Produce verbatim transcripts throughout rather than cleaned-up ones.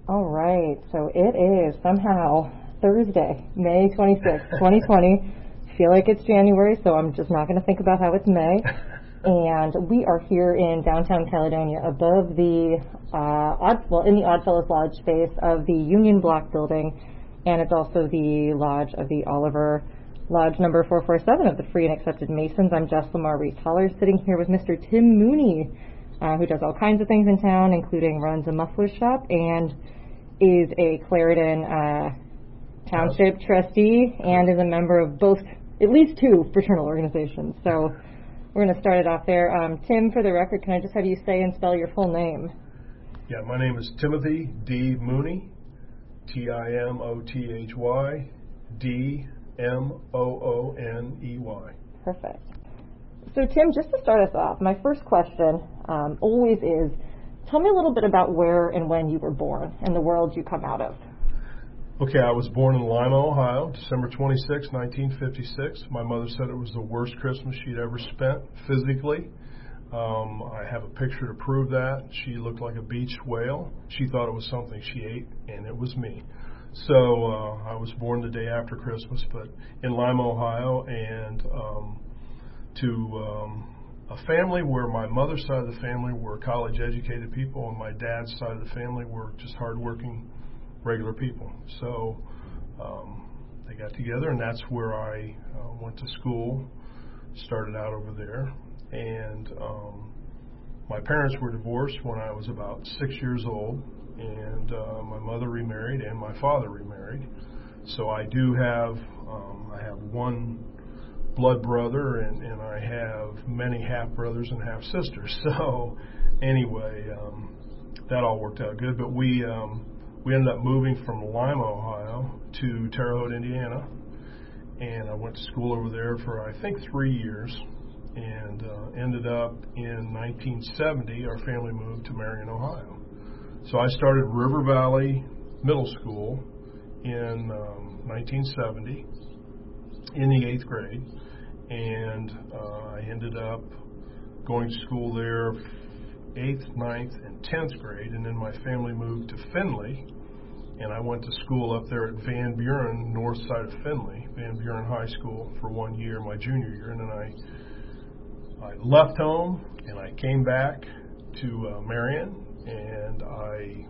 All right, so it is somehow Thursday, May twenty-sixth, twenty twenty. I feel like it's January, so I'm just not going to think about how it's May. And we are here in downtown Caledonia above the, uh, Odd, well, in the Oddfellows Lodge space of the Union Block building, and it's also the lodge of the Oliver Lodge number four forty-seven of the Free and Accepted Masons. I'm Jess Lamar Rees-Holler, sitting here with Mister Tim Mooney, uh, who does all kinds of things in town, including runs a muffler shop and is a Clarendon uh, Township trustee and is a member of both, at least two, fraternal organizations. So we're going to start it off there. Um, Tim, for the record, can I just have you say and spell your full name? Yeah, my name is Timothy D. Mooney, T I M O T H Y, D M O O N E Y. Perfect. So, Tim, just to start us off, my first question um, always is, tell me a little bit about where and when you were born and the world you come out of. Okay, I was born in Lima, Ohio, December twenty-sixth, nineteen fifty-six. My mother said it was the worst Christmas she'd ever spent physically. Um, I have a picture to prove that. She looked like a beached whale. She thought it was something she ate, and it was me. So uh, I was born the day after Christmas, but in Lima, Ohio, and um, to um, a family where my mother's side of the family were college-educated people, and my dad's side of the family were just hardworking, regular people. So um, they got together, and that's where I uh, went to school, started out over there. And um, my parents were divorced when I was about six years old, and uh, my mother remarried and my father remarried. So I do have, um, I have one blood brother, and, and I have many half-brothers and half-sisters. So anyway, um, that all worked out good. But we... Um, We ended up moving from Lima, Ohio, to Terre Haute, Indiana, and I went to school over there for, I think, three years, and uh, ended up in nineteen seventy, our family moved to Marion, Ohio. So I started River Valley Middle School in um, nineteen seventy in the eighth grade, and uh, I ended up going to school there eighth, ninth, and tenth grade, and then my family moved to Findlay, and I went to school up there at Van Buren, north side of Findlay, Van Buren High School, for one year, my junior year, and then I I left home, and I came back to uh, Marion, and I,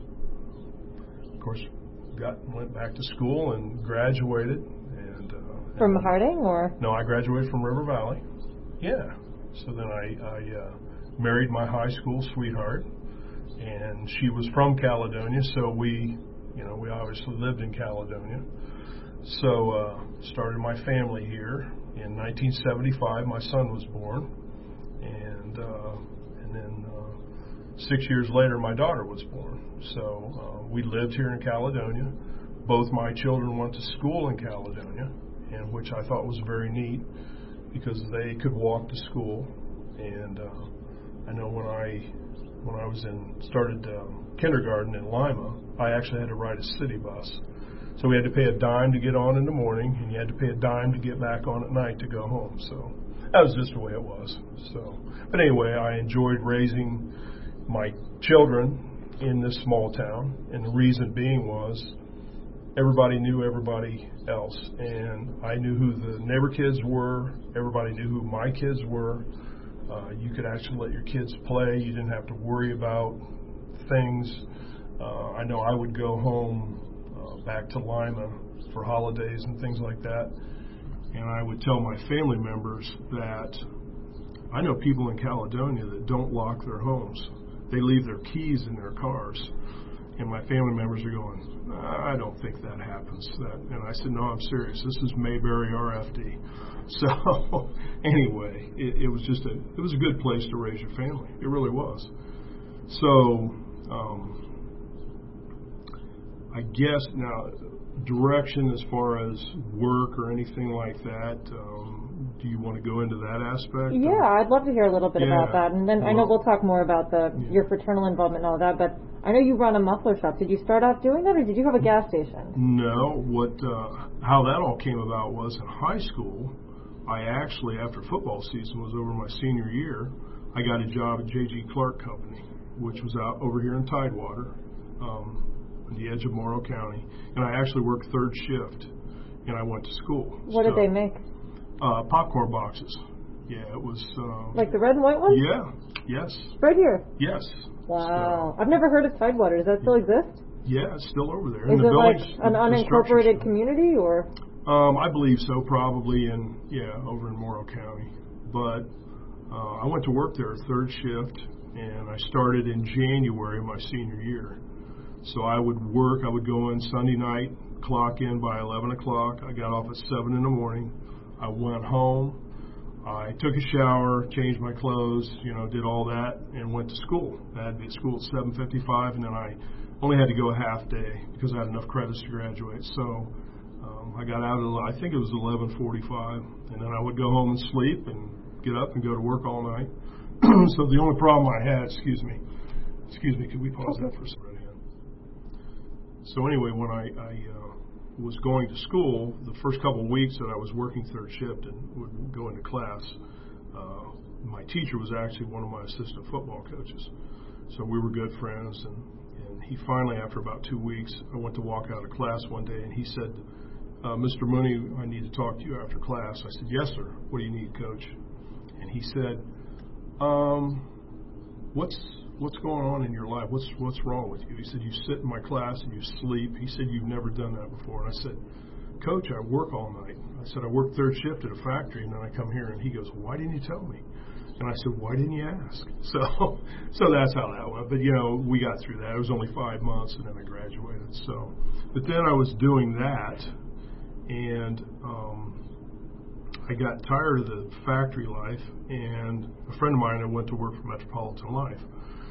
of course, got went back to school and graduated. And uh, From and, Harding, or? No, I graduated from River Valley. Yeah. So then I, I uh, married my high school sweetheart, and she was from Caledonia, so we, you know, we obviously lived in Caledonia. So uh, started my family here in nineteen seventy-five. My son was born, and uh, and then uh, six years later, my daughter was born. So uh, we lived here in Caledonia. Both my children went to school in Caledonia, and which I thought was very neat because they could walk to school. And uh, I know when I when I was in started um, kindergarten in Lima, I actually had to ride a city bus. So we had to pay a dime to get on in the morning, and you had to pay a dime to get back on at night to go home. So that was just the way it was. So, but anyway, I enjoyed raising my children in this small town, and the reason being was everybody knew everybody else, and I knew who the neighbor kids were. Everybody knew who my kids were. Uh, you could actually let your kids play. You didn't have to worry about things. Uh, I know I would go home uh, back to Lima for holidays and things like that, and I would tell my family members that I know people in Caledonia that don't lock their homes. They leave their keys in their cars. And my family members are going, I don't think that happens. That, and I said, no, I'm serious. This is Mayberry R F D. So anyway, it, it was just a it was a good place to raise your family. It really was. So um, I guess now direction as far as work or anything like that. Um, do you want to go into that aspect? Yeah, or? I'd love to hear a little bit yeah. about that. And then well, I know we'll talk more about the yeah. your fraternal involvement and all that, but I know you run a muffler shop. Did you start off doing that, or did you have a gas station? No. What? Uh, how that all came about was in high school, I actually, after football season was over my senior year, I got a job at J G Clark Company, which was out over here in Tidewater. Um, on the edge of Morrow County, and I actually worked third shift, and I went to school. What so, did they make? Uh, popcorn boxes. Yeah, it was... Uh, like the red and white ones? Yeah, yes. Right here? Yes. Wow. So, I've never heard of Tidewater. Does that still exist? Yeah, it's still over there. Is in the it like village, an unincorporated community, or? Um, I believe so, probably in, yeah, over in Morrow County. But uh, I went to work there third shift, and I started in January of my senior year. So I would work, I would go in Sunday night, clock in by eleven o'clock. I got off at seven in the morning. I went home. I took a shower, changed my clothes, you know, did all that, and went to school. I had to be at school at seven fifty-five, and then I only had to go a half day because I had enough credits to graduate. So um, I got out at, I think it was eleven forty-five, and then I would go home and sleep and get up and go to work all night. So the only problem I had, excuse me, excuse me, could we pause that for a second? So anyway, when I, I uh, was going to school, the first couple of weeks that I was working third shift and would go into class, uh, my teacher was actually one of my assistant football coaches. So we were good friends, and, and he finally, after about two weeks, I went to walk out of class one day, and he said, uh, Mister Mooney, I need to talk to you after class. I said, yes, sir. What do you need, Coach? And he said, um, what's what's going on in your life? What's what's wrong with you? He said, you sit in my class and you sleep. He said, you've never done that before. And I said, Coach, I work all night. I said, I work third shift at a factory, and then I come here. And he goes, why didn't you tell me? And I said, why didn't you ask? So so that's how that went. But, you know, we got through that. It was only five months, and then I graduated. So, but then I was doing that, and um, I got tired of the factory life, and a friend of mine, I went to work for Metropolitan Life.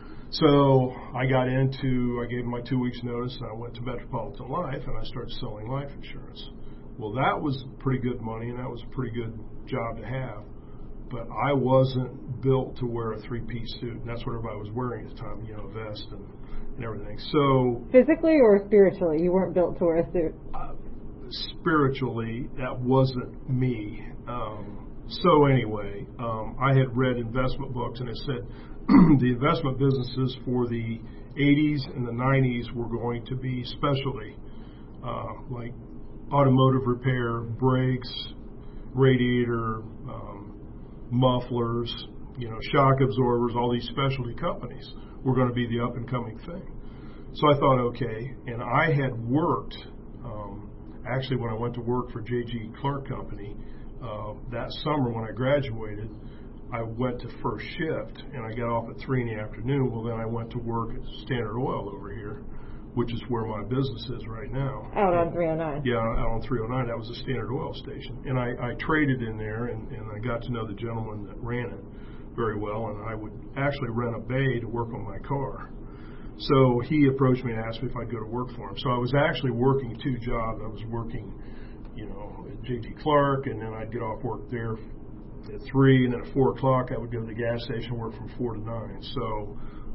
So I got into, I gave my two weeks notice, and I went to Metropolitan Life, and I started selling life insurance. Well, that was pretty good money, and that was a pretty good job to have. But I wasn't built to wear a three-piece suit, and that's what everybody was wearing at the time, you know, a vest and, and everything. So physically or spiritually, you weren't built to wear a suit? Uh, spiritually, that wasn't me. Um, so anyway, um, I had read investment books, and it said the investment businesses for the eighties and the nineties were going to be specialty, uh, like automotive repair, brakes, radiator, um, mufflers, you know, shock absorbers, all these specialty companies were going to be the up-and-coming thing. So I thought, okay, and I had worked, um, actually when I went to work for J G Clark Company, uh, that summer when I graduated, I went to first shift, and I got off at three in the afternoon. Well, then I went to work at Standard Oil over here, which is where my business is right now. Out on three oh nine. Yeah, out on three oh nine. That was a Standard Oil station. And I, I traded in there, and, and I got to know the gentleman that ran it very well, and I would actually rent a bay to work on my car. So he approached me and asked me if I'd go to work for him. So I was actually working two jobs. I was working, you know, at J G Clark, and then I'd get off work there at three, and then at four o'clock I would go to the gas station and work from four to nine. So,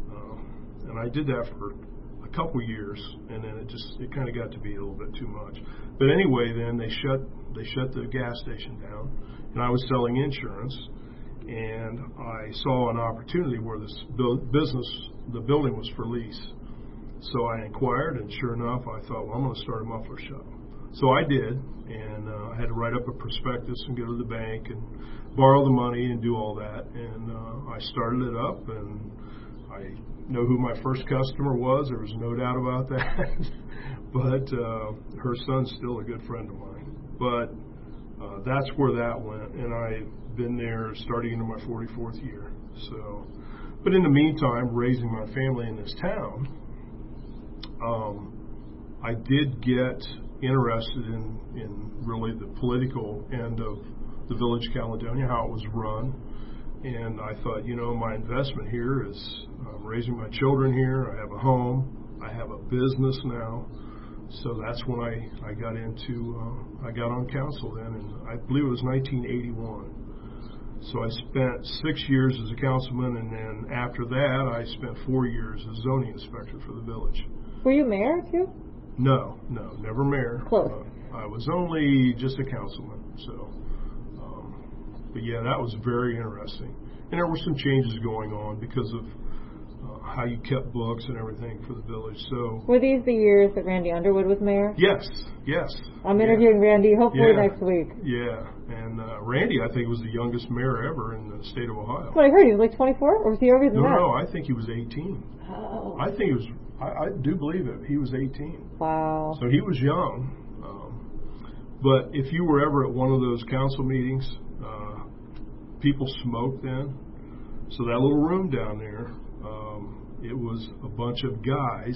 uh, and I did that for a couple years, and then it just it kind of got to be a little bit too much. But anyway, then they shut they shut the gas station down, and I was selling insurance, and I saw an opportunity where this business, the building was for lease. So I inquired, and sure enough, I thought, well, I'm going to start a muffler shop. So I did, and uh, I had to write up a prospectus and go to the bank and borrow the money and do all that. And uh, I started it up, and I know who my first customer was. There was no doubt about that. But uh, her son's still a good friend of mine. But uh, that's where that went, and I've been there starting into my forty-fourth year. So, but in the meantime, raising my family in this town, um, I did get interested in, in really the political end of the Village of Caledonia, how it was run. And I thought, you know, my investment here is um, raising my children here. I have a home. I have a business now. So that's when I, I got into, uh, I got on council then, and I believe it was nineteen eighty-one. So I spent six years as a councilman, and then after that, I spent four years as zoning inspector for the village. Were you mayor too? No, no, never mayor. Close. Uh, I was only just a councilman. So, um, but yeah, that was very interesting. And there were some changes going on because of uh, how you kept books and everything for the village. So were these the years that Randy Underwood was mayor? Yes, yes. I'm interviewing yeah. Randy hopefully yeah. next week. Yeah, and uh, Randy, I think, was the youngest mayor ever in the state of Ohio. That's what I heard. He was like twenty-four, or was he younger than no, that? No, I think he was eighteen. Oh. I think he was. I, I do believe it. He was eighteen. Wow. So he was young. Um, but if you were ever at one of those council meetings, uh, people smoked then. So that little room down there, um, it was a bunch of guys,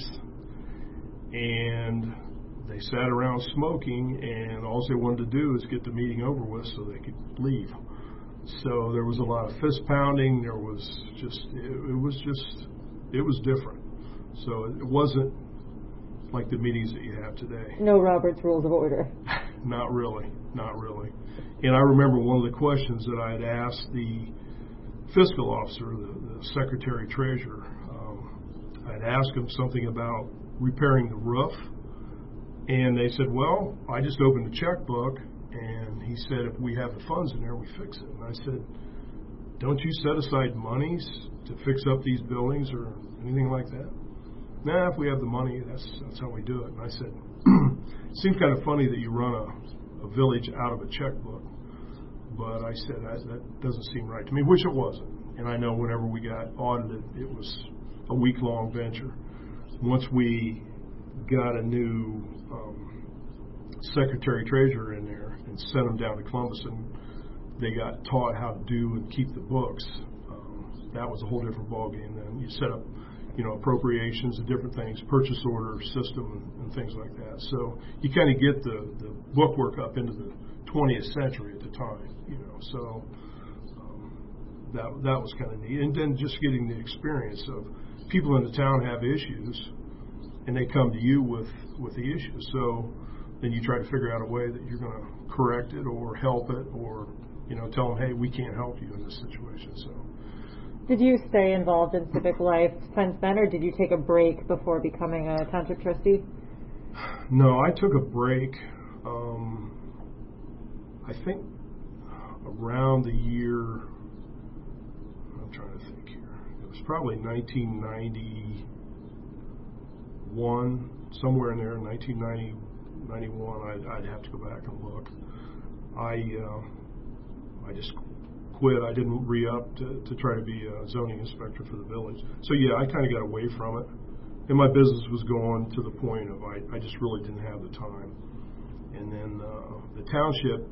and they sat around smoking, and all they wanted to do is get the meeting over with so they could leave. So there was a lot of fist pounding. There was just, it, it was just, it was different. So it wasn't like the meetings that you have today. No Robert's Rules of Order. Not really, not really. And I remember one of the questions that I had asked the fiscal officer, the, the secretary treasurer, um, I'd asked him something about repairing the roof, and they said, well, I just opened the checkbook, and he said, if we have the funds in there, we fix it. And I said, don't you set aside monies to fix up these buildings or anything like that? Nah, if we have the money, that's that's how we do it. And I said, it seems kind of funny that you run a, a village out of a checkbook. But I said, that, that doesn't seem right to me, which it wasn't. And I know whenever we got audited, it was a week-long venture. Once we got a new um, secretary-treasurer in there and sent them down to Columbus, and they got taught how to do and keep the books, um, that was a whole different ballgame then. You set up, you know, appropriations and different things, purchase order system and, and things like that. So you kind of get the, the bookwork up into the twentieth century at the time, you know, so um, that that was kind of neat. And then just getting the experience of people in the town have issues, and they come to you with, with the issues. So then you try to figure out a way that you're going to correct it or help it or, you know, tell them, hey, we can't help you in this situation. So. Did you stay involved in civic life since then, or did you take a break before becoming a township trustee? No, I took a break. Um, I think around the year, I'm trying to think here, it was probably nineteen ninety-one, somewhere in there, nineteen ninety, ninety-one, I'd, I'd have to go back and look. I uh, I just quit. I didn't re-up to, to try to be a zoning inspector for the village. So yeah, I kind of got away from it. And my business was going to the point of I, I just really didn't have the time. And then uh, the township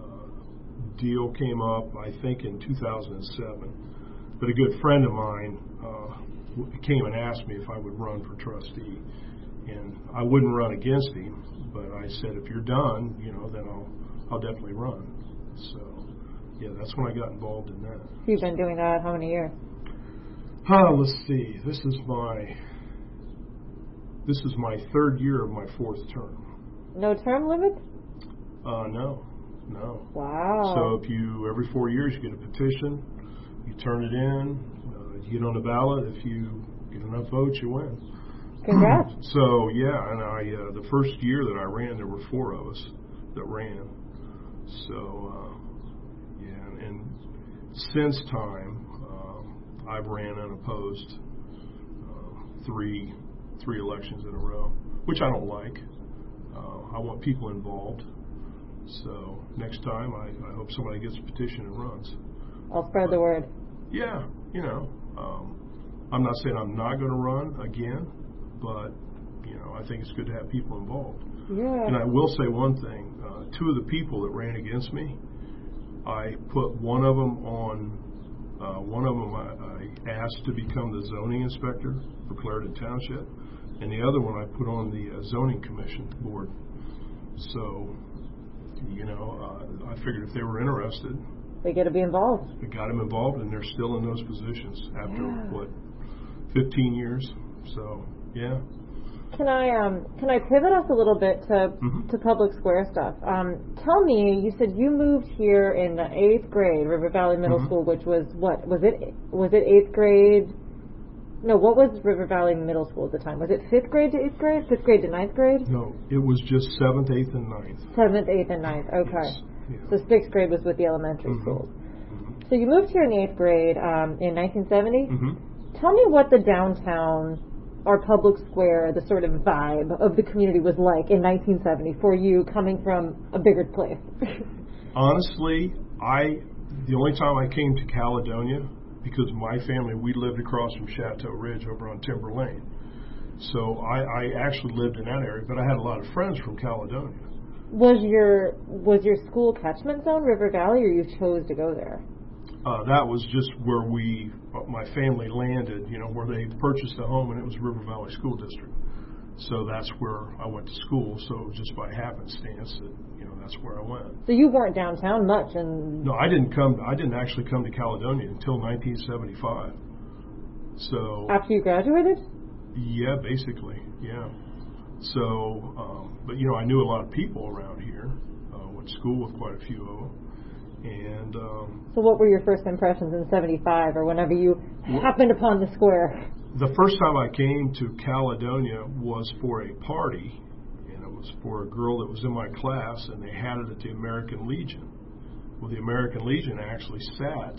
deal came up, I think, in two thousand seven. But a good friend of mine uh, came and asked me if I would run for trustee. And I wouldn't run against him, but I said, if you're done, you know, then I'll I'll definitely run. So, yeah, that's when I got involved in that. You've been doing that how many years? Uh, let's see. This is my this is my third year of my fourth term. No term limit? Uh, no. No. Wow. So if you, every four years, you get a petition, you turn it in, uh, you get on the ballot. If you get enough votes, you win. Congrats. So, yeah, and I, uh, the first year that I ran, there were four of us that ran. So, uh, yeah, and, and since time, um, I've ran unopposed uh, three, three elections in a row, which I don't like. Uh, I want people involved. So next time, I, I hope somebody gets a petition and runs. I'll spread but, the word. Yeah, you know, um, I'm not saying I'm not going to run again, but, you know, I think it's good to have people involved. Yeah. And I will say one thing. Uh, two of the people that ran against me, I put one of them on, uh, one of them I, I asked to become the zoning inspector for Clarendon Township, and the other one I put on the uh, zoning commission board. So... You know, uh, I figured if they were interested, they got to be involved. We got them involved, and they're still in those positions after yeah. what, fifteen years. So, yeah. Can I um can I pivot us a little bit to mm-hmm. to public square stuff? Um, tell me, you said you moved here in the eighth grade, River Valley Middle mm-hmm. School, which was what was it? Was it eighth grade? No, what was River Valley Middle School at the time? Was it fifth grade to eighth grade? Fifth grade to ninth grade? No, it was just seventh, eighth, and ninth. Seventh, eighth, and ninth. Okay. Yes. Yeah. So sixth grade was with the elementary mm-hmm. schools. Mm-hmm. So you moved here in the eighth grade um, in nineteen seventy. Mm-hmm. Tell me what the downtown or public square, the sort of vibe of the community was like in nineteen seventy for you coming from a bigger place. Honestly, I the only time I came to Caledonia, because my family, we lived across from Chateau Ridge over on Timber Lane. So I, I actually lived in that area, but I had a lot of friends from Caledonia. Was your was your school catchment zone River Valley, or you chose to go there? Uh, that was just where we, my family landed, you know, where they purchased a home, and it was River Valley School District. So that's where I went to school. So just by happenstance, that, you know, that's where I went. So you weren't downtown much, and no, I didn't come. I didn't actually come to Caledonia until nineteen seventy-five. So after you graduated? Yeah, basically, yeah. So, um, but you know, I knew a lot of people around here. Uh, went to school with quite a few of them. And um, so, what were your first impressions in seventy-five, or whenever you well, happened upon the square? The first time I came to Caledonia was for a party, and it was for a girl that was in my class, and they had it at the American Legion. Well, the American Legion actually sat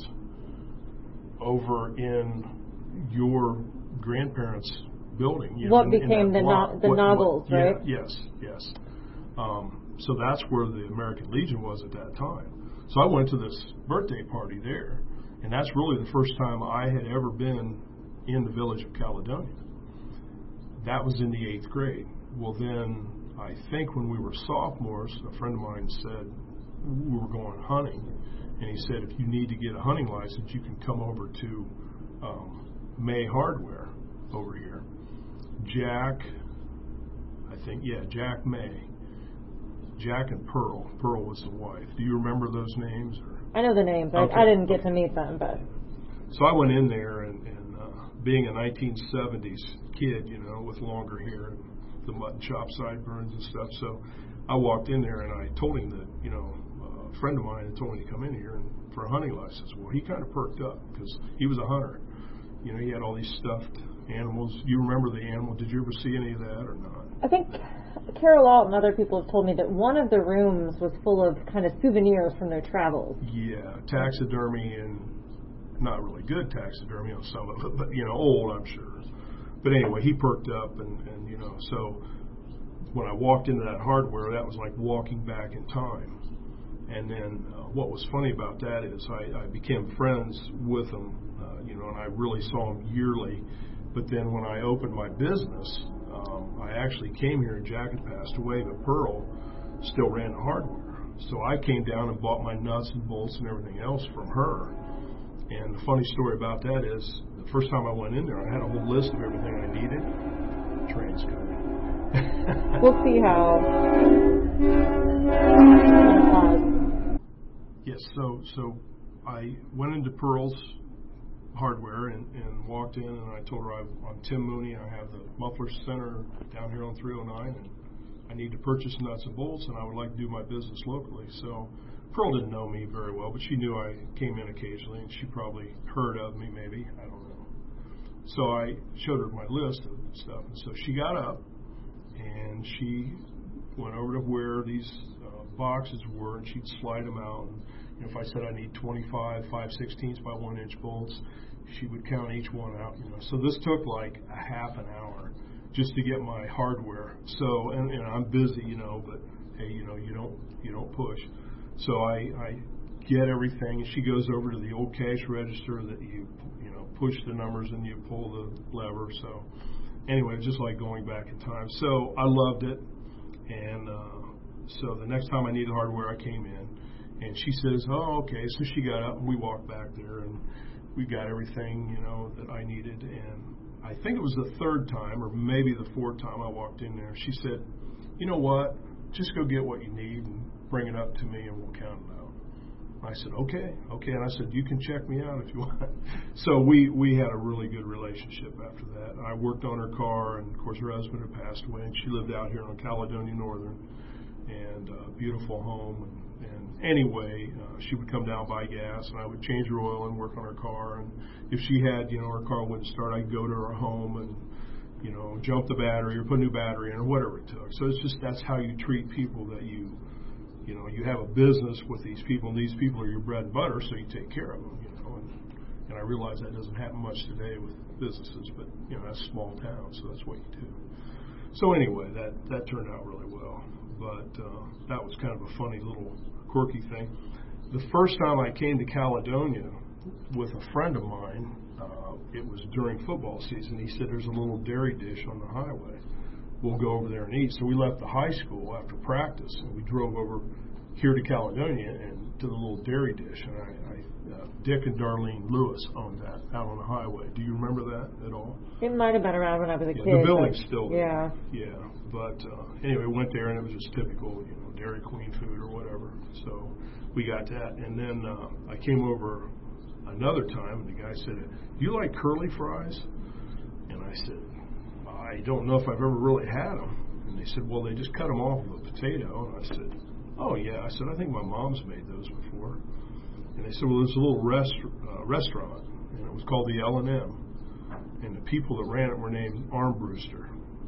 over in your grandparents' building. You what know, became in the block. no, the what, novels, what, right? Yeah, yes, yes. Um, so that's where the American Legion was at that time. So I went to this birthday party there, and that's really the first time I had ever been in the village of Caledonia. That was in the eighth grade. Well, then I think when we were sophomores, a friend of mine said we were going hunting, and he said if you need to get a hunting license, you can come over to um, May Hardware over here. Jack, I think, yeah, Jack May. Jack and Pearl. Pearl was the wife. Do you remember those names? Or? I know the names. Okay. I, I didn't get to meet them, but. So I went in there, and, and uh, being a nineteen seventies kid, you know, with longer hair and the mutton chop sideburns and stuff. So I walked in there, and I told him that, you know, a friend of mine had told me to come in here and for a hunting license. Well, he kind of perked up because he was a hunter. You know, he had all these stuffed animals. You remember the animal? Did you ever see any of that or not? I think Carol Alt and other people have told me that one of the rooms was full of kind of souvenirs from their travels. Yeah, taxidermy, and not really good taxidermy on some of it, but, you know, old, I'm sure. But anyway, he perked up, and, and you know, so when I walked into that hardware, that was like walking back in time. And then uh, what was funny about that is I, I became friends with them, uh, you know, and I really saw them yearly. But then when I opened my business, um, I actually came here, and Jack had passed away, but Pearl still ran the hardware. So I came down and bought my nuts and bolts and everything else from her. And the funny story about that is the first time I went in there, I had a whole list of everything I needed. Train's coming. We'll see how. Yes, so so I went into Pearl's hardware and, and walked in, and I told her I'm, I'm Tim Mooney. I have the Muffler Center down here on three oh nine, and I need to purchase nuts and bolts, and I would like to do my business locally. So Pearl didn't know me very well, but she knew I came in occasionally, and she probably heard of me maybe. I don't know. So I showed her my list of stuff, and so she got up, and she went over to where these uh, boxes were, and she'd slide them out. And, you know, if I said I need twenty-five five sixteenths by one inch bolts, she would count each one out. You know, so this took like a half an hour just to get my hardware. So, and, and I'm busy, you know, but hey, you know, you don't you don't push. So I, I get everything, and she goes over to the old cash register that you you know push the numbers and you pull the lever. So anyway, it's just like going back in time. So I loved it, and uh, so the next time I needed hardware, I came in. And she says, oh, okay. So she got up, and we walked back there, and we got everything, you know, that I needed. And I think it was the third time, or maybe the fourth time I walked in there. She said, you know what? Just go get what you need and bring it up to me, and we'll count it out. And I said, okay, okay. And I said, you can check me out if you want. So we, we had a really good relationship after that. I worked on her car, and, of course, her husband had passed away, and she lived out here on Caledonia Northern, and a beautiful home. And, And anyway, uh, she would come down, buy gas, and I would change her oil and work on her car. And if she had, you know, her car wouldn't start, I'd go to her home and, you know, jump the battery or put a new battery in or whatever it took. So it's just that's how you treat people that you, you know, you have a business with these people, and these people are your bread and butter, so you take care of them, you know. And, And I realize that doesn't happen much today with businesses, but, you know, that's a small town, so that's what you do. So anyway, that, that turned out really well. But uh, that was kind of a funny little quirky thing. The first time I came to Caledonia with a friend of mine, uh, it was during football season. He said, there's a little dairy dish on the highway. We'll go over there and eat. So we left the high school after practice, and we drove over here to Caledonia and to the little dairy dish. And I, I uh, Dick and Darlene Lewis owned that out on the highway. Do you remember that at all? It might have been around when I was a yeah, kid. The building's still there. Yeah. Yeah. But uh, anyway, went there, and it was just typical, you know, Dairy Queen food or whatever. So we got that. And then uh, I came over another time, and the guy said, do you like curly fries? And I said, I don't know if I've ever really had them. And they said, well, they just cut them off of a potato. And I said, oh, yeah. I said, I think my mom's made those before. And they said, well, there's a little rest, uh, restaurant, and it was called the L and M. And the people that ran it were named Armbruster.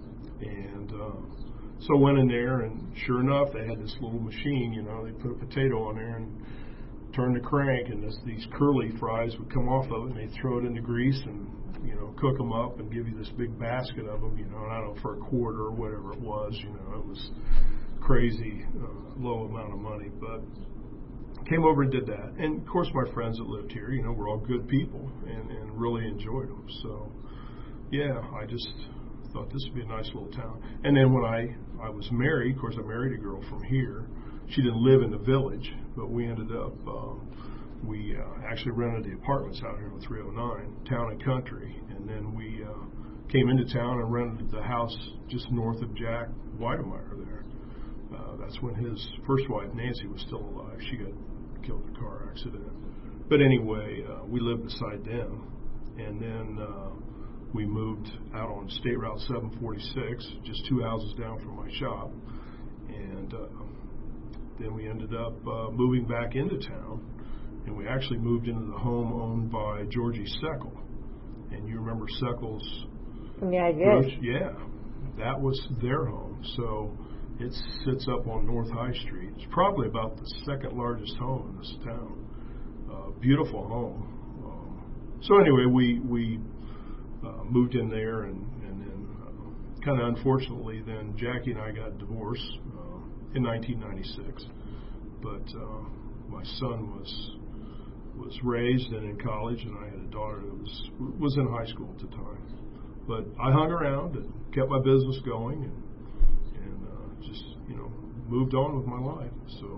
And uh, so I went in there, and sure enough, they had this little machine, you know, they put a potato on there and turned the crank, and this, these curly fries would come off of it, and they'd throw it in the grease and, you know, cook them up and give you this big basket of them, you know, and I don't know, for a quarter or whatever it was, you know, it was crazy uh, low amount of money, but came over and did that. And, of course, my friends that lived here, you know, were all good people and, and really enjoyed them. So, yeah, I just thought this would be a nice little town. And then when I, I was married, of course, I married a girl from here. She didn't live in the village, but we ended up, uh, we uh, actually rented the apartments out here on three oh nine, Town and Country. And then we uh, came into town and rented the house just north of Jack Weidemeyer there. Uh, that's when his first wife, Nancy, was still alive. She got killed in a car accident. But anyway, uh, we lived beside them. And then uh, we moved out on State Route seven forty-six, just two houses down from my shop. And uh, then we ended up uh, moving back into town. And we actually moved into the home owned by Georgie Seckel. And you remember Seckel's? Yeah, I did. Yeah, that was their home. So it sits up on North High Street. It's probably about the second largest home in this town. Uh, beautiful home. Um, so anyway, we we uh, moved in there, and, and then uh, kind of unfortunately, then Jackie and I got divorced uh, in nineteen ninety-six. But uh, my son was was raised and in college, and I had a daughter that was was in high school at the time. But I hung around and kept my business going, and and uh, just you know moved on with my life. So,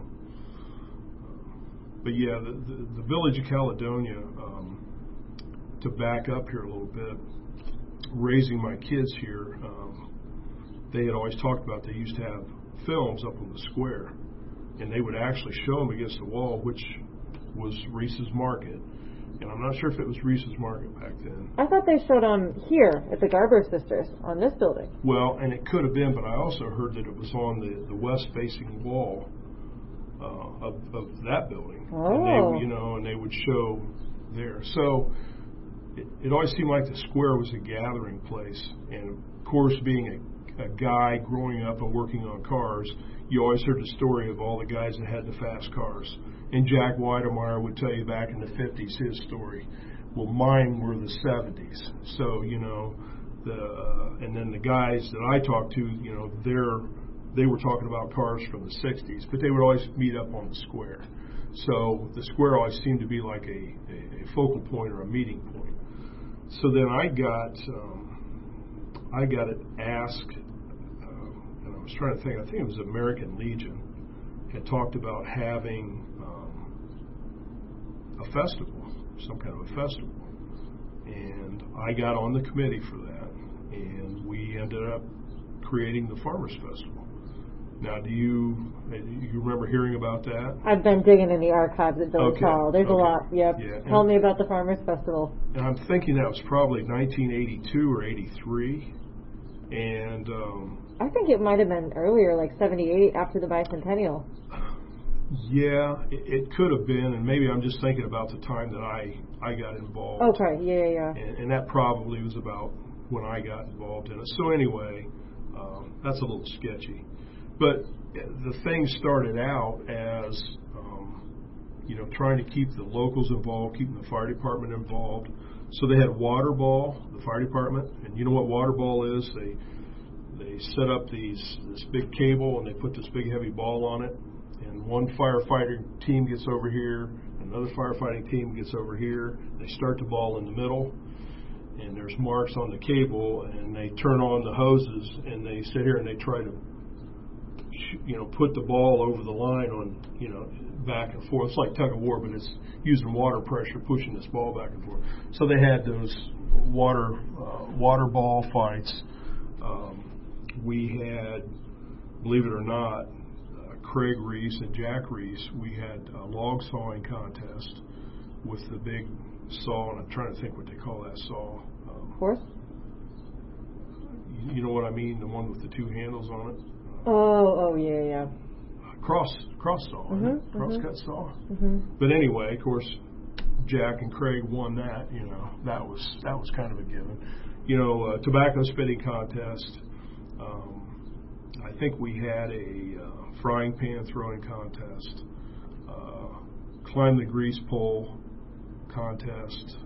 uh, but yeah, the, the the village of Caledonia. Um, to back up here a little bit, raising my kids here, um, they had always talked about they used to have films up on the square, and they would actually show them against the wall, which was Reese's Market. And I'm not sure if it was Reese's Market back then. I thought they showed on here at the Garber Sisters on this building. Well, and it could have been, but I also heard that it was on the, the west-facing wall uh, of, of that building. Oh. And they, you know, and they would show there. So it, it always seemed like the square was a gathering place. And of course, being a, a guy growing up and working on cars, you always heard the story of all the guys that had the fast cars. And Jack Weidemeyer would tell you back in the fifties his story. Well, mine were the seventies. So, you know, the and then the guys that I talked to, you know, they're, they were talking about cars from the sixties, but they would always meet up on the square. So the square always seemed to be like a, a, a focal point or a meeting point. So then I got, um, I got it asked, um, and I was trying to think, I think it was American Legion, had talked about having a festival, some kind of a festival. And I got on the committee for that, and we ended up creating the Farmers Festival. Now, do you you remember hearing about that? I've been digging in the archives at Village okay. Hall. There's okay. a lot. Yep. Yeah. Tell me about the Farmers Festival. And I'm thinking that was probably nineteen eighty-two or eighty-three. And um, I think it might have been earlier, like seventy-eight, after the bicentennial. Yeah, it, it could have been, and maybe I'm just thinking about the time that I, I got involved. Okay, yeah, yeah, yeah. And, and that probably was about when I got involved in it. So anyway, um, that's a little sketchy. But the thing started out as um, you know, trying to keep the locals involved, keeping the fire department involved. So they had water ball, the fire department, and you know what water ball is? They they set up these this big cable and they put this big heavy ball on it, and one firefighter team gets over here, another firefighting team gets over here. They start the ball in the middle, and there's marks on the cable, and they turn on the hoses, and they sit here and they try to, you know, put the ball over the line on, you know, back and forth. It's like tug of war, but it's using water pressure, pushing this ball back and forth. So they had those water uh, water ball fights. Um, we had, believe it or not, uh, Craig Reese and Jack Reese, we had a log sawing contest with the big saw, and I'm trying to think what they call that saw. Um, Horse? You, you know what I mean? The one with the two handles on it? Oh, oh, yeah, yeah. Cross cross saw, Mm-hmm, cross mm-hmm. cut saw. Mm-hmm. But anyway, of course, Jack and Craig won that. You know, that was that was kind of a given. You know, uh, tobacco spitting contest. Um, I think we had a uh, frying pan throwing contest. Uh, climb the grease pole contest.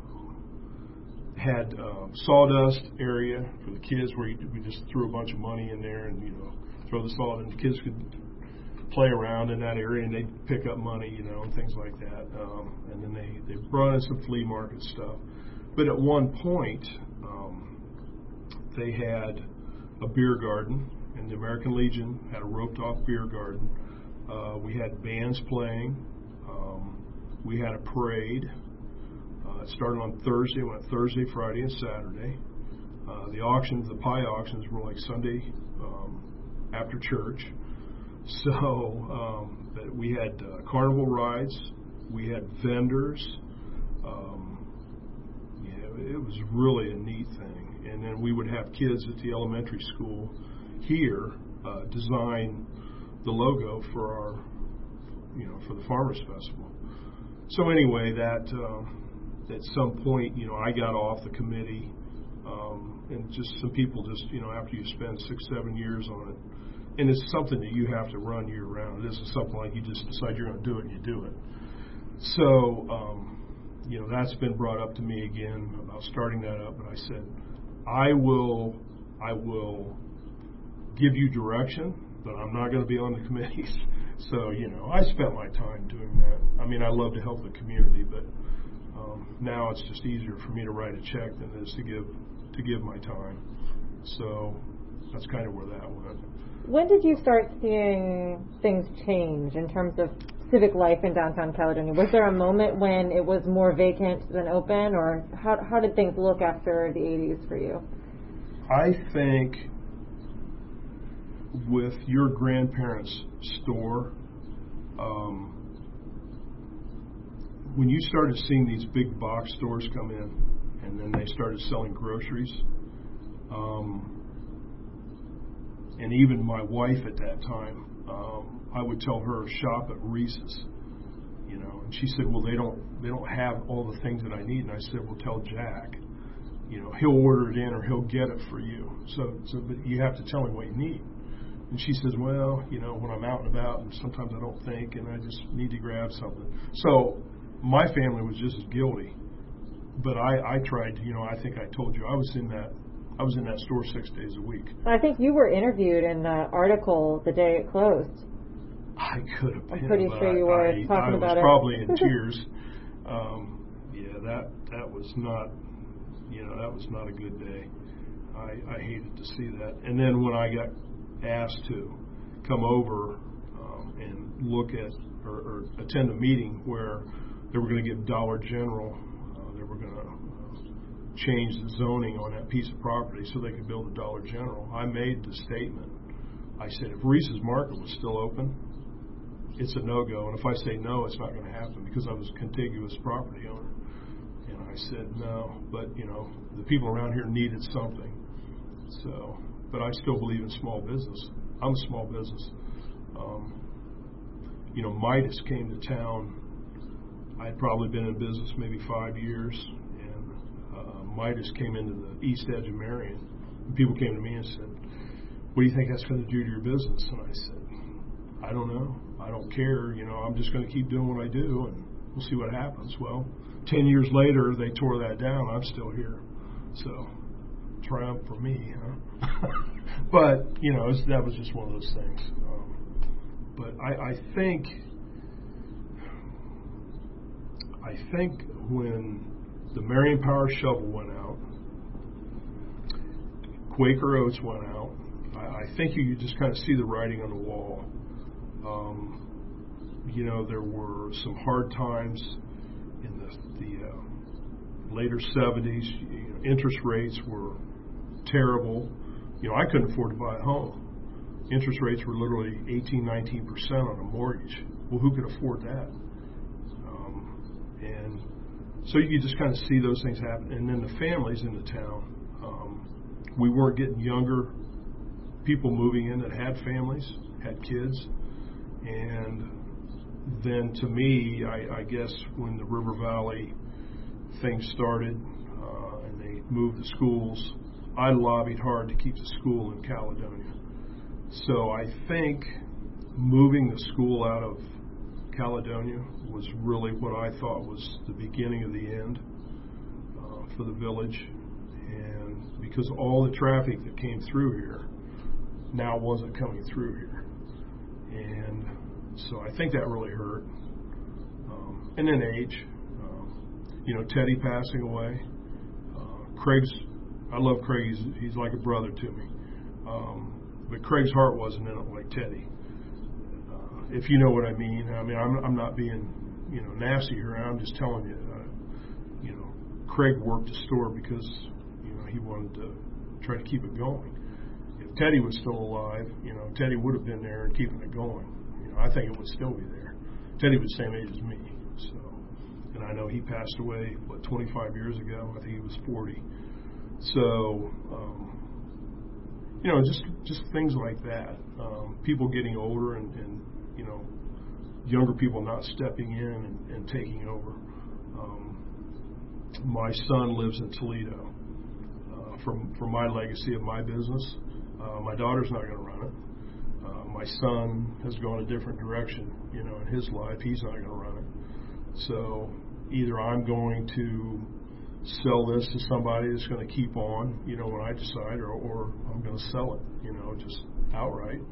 Had um, sawdust area for the kids where you, we just threw a bunch of money in there and, you know, throw the sawdust, and the kids could play around in that area and they'd pick up money, you know, and things like that. Um, and then they, they brought in some flea market stuff. But at one point, um, they had a beer garden, and the American Legion had a roped off beer garden. Uh, we had bands playing. Um, we had a parade. Uh, it started on Thursday, went Thursday, Friday, and Saturday. Uh, the auctions, the pie auctions, were like Sunday um, after church. So um, but we had uh, carnival rides. We had vendors. Um, yeah, it was really a neat thing. And then we would have kids at the elementary school here uh, design the logo for our, you know, for the Farmers Festival. So anyway, that. Uh, At some point, you know, I got off the committee, um, and just some people just, you know, after you spend six, seven years on it, and it's something that you have to run year round. It isn't something like you just decide you're going to do it and you do it. So, um, you know, that's been brought up to me again about starting that up, and I said, I will, I will give you direction, but I'm not going to be on the committees. So, you know, I spent my time doing that. I mean, I love to help the community, but Um, now it's just easier for me to write a check than it is to give to give my time. So that's kind of where that went. When did you start seeing things change in terms of civic life in downtown Caledonia? Was there a moment when it was more vacant than open, or how how did things look after the eighties for you? I think with your grandparents' store, um, when you started seeing these big box stores come in, and then they started selling groceries, um, and even my wife at that time, um, I would tell her shop at Reese's, you know, and she said, well, they don't they don't have all the things that I need, and I said, well, tell Jack, you know, he'll order it in or he'll get it for you. So, so but you have to tell him what you need. And she says, well, you know, when I'm out and about, and sometimes I don't think, and I just need to grab something. So my family was just as guilty, but I, I tried to, you know, I think I told you I was in that I was in that store six days a week. I think you were interviewed in the article the day it closed. I could have been. I'm pretty sure you were I, talking I about it. was probably in tears. Um, yeah, that that was not, you know, that was not a good day. I, I hated to see that. And then when I got asked to come over um, and look at or, or attend a meeting where they were going to give Dollar General, uh, they were going to uh, change the zoning on that piece of property so they could build a Dollar General. I made the statement. I said, if Reese's Market was still open, it's a no-go. And if I say no, it's not going to happen, because I was a contiguous property owner. And I said no, but, you know, the people around here needed something. So, but I still believe in small business. I'm a small business. Um, you know, Midas came to town. I'd probably been in business maybe five years, and uh, Midas came into the east edge of Marion. And people came to me and said, what do you think that's going to do to your business? And I said, I don't know. I don't care. You know, I'm just going to keep doing what I do, and we'll see what happens. Well, ten years later, they tore that down. I'm still here. So, triumph for me, huh? But, you know, it's, that was just one of those things. Um, but I, I think, I think when the Marion Power Shovel went out, Quaker Oats went out, I, I think you could just kind of see the writing on the wall. Um, you know, there were some hard times in the, the uh, later seventies. You know, interest rates were terrible. You know, I couldn't afford to buy a home. Interest rates were literally eighteen, nineteen percent on a mortgage. Well, who could afford that? Um, and so you just kind of see those things happen. And then the families in the town, um, we weren't getting younger people moving in that had families, had kids. And then to me, I, I guess when the River Valley thing started uh, and they moved the schools, I lobbied hard to keep the school in Caledonia. So I think moving the school out of Caledonia was really what I thought was the beginning of the end uh, for the village. And because all the traffic that came through here now wasn't coming through here. And so I think that really hurt. Um, and then age, um, you know, Teddy passing away. Uh, Craig's, I love Craig. He's, he's like a brother to me. Um, but Craig's heart wasn't in it like Teddy. Uh, if you know what I mean. I mean, I'm, I'm not being, you know, nasty here. I'm just telling you, uh, you know, Craig worked the store because, you know, he wanted to try to keep it going. If Teddy was still alive, you know, Teddy would have been there and keeping it going. You know, I think it would still be there. Teddy was the same age as me, so. And I know he passed away, what, twenty-five years ago? I think he was forty. So, um, you know, just just things like that. Um, people getting older and, and, you know, younger people not stepping in and, and taking over. Um, my son lives in Toledo. Uh, from, from my legacy of my business. Uh, my daughter's not going to run it. Uh, my son has gone a different direction, you know, in his life. He's not going to run it. So either I'm going to sell this to somebody that's going to keep on, you know, when I decide, or, or I'm going to sell it, you know, just outright.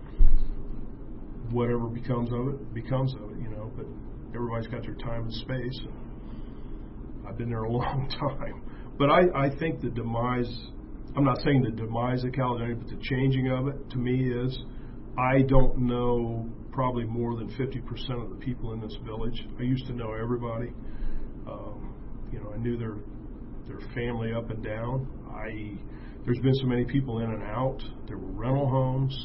Whatever becomes of it, becomes of it, you know. But everybody's got their time and space. And I've been there a long time. But I, I think the demise, I'm not saying the demise of Caledonia, but the changing of it, to me, is I don't know probably more than fifty percent of the people in this village. I used to know everybody. Um, you know, I knew their their family up and down. I There's been so many people in and out. There were rental homes.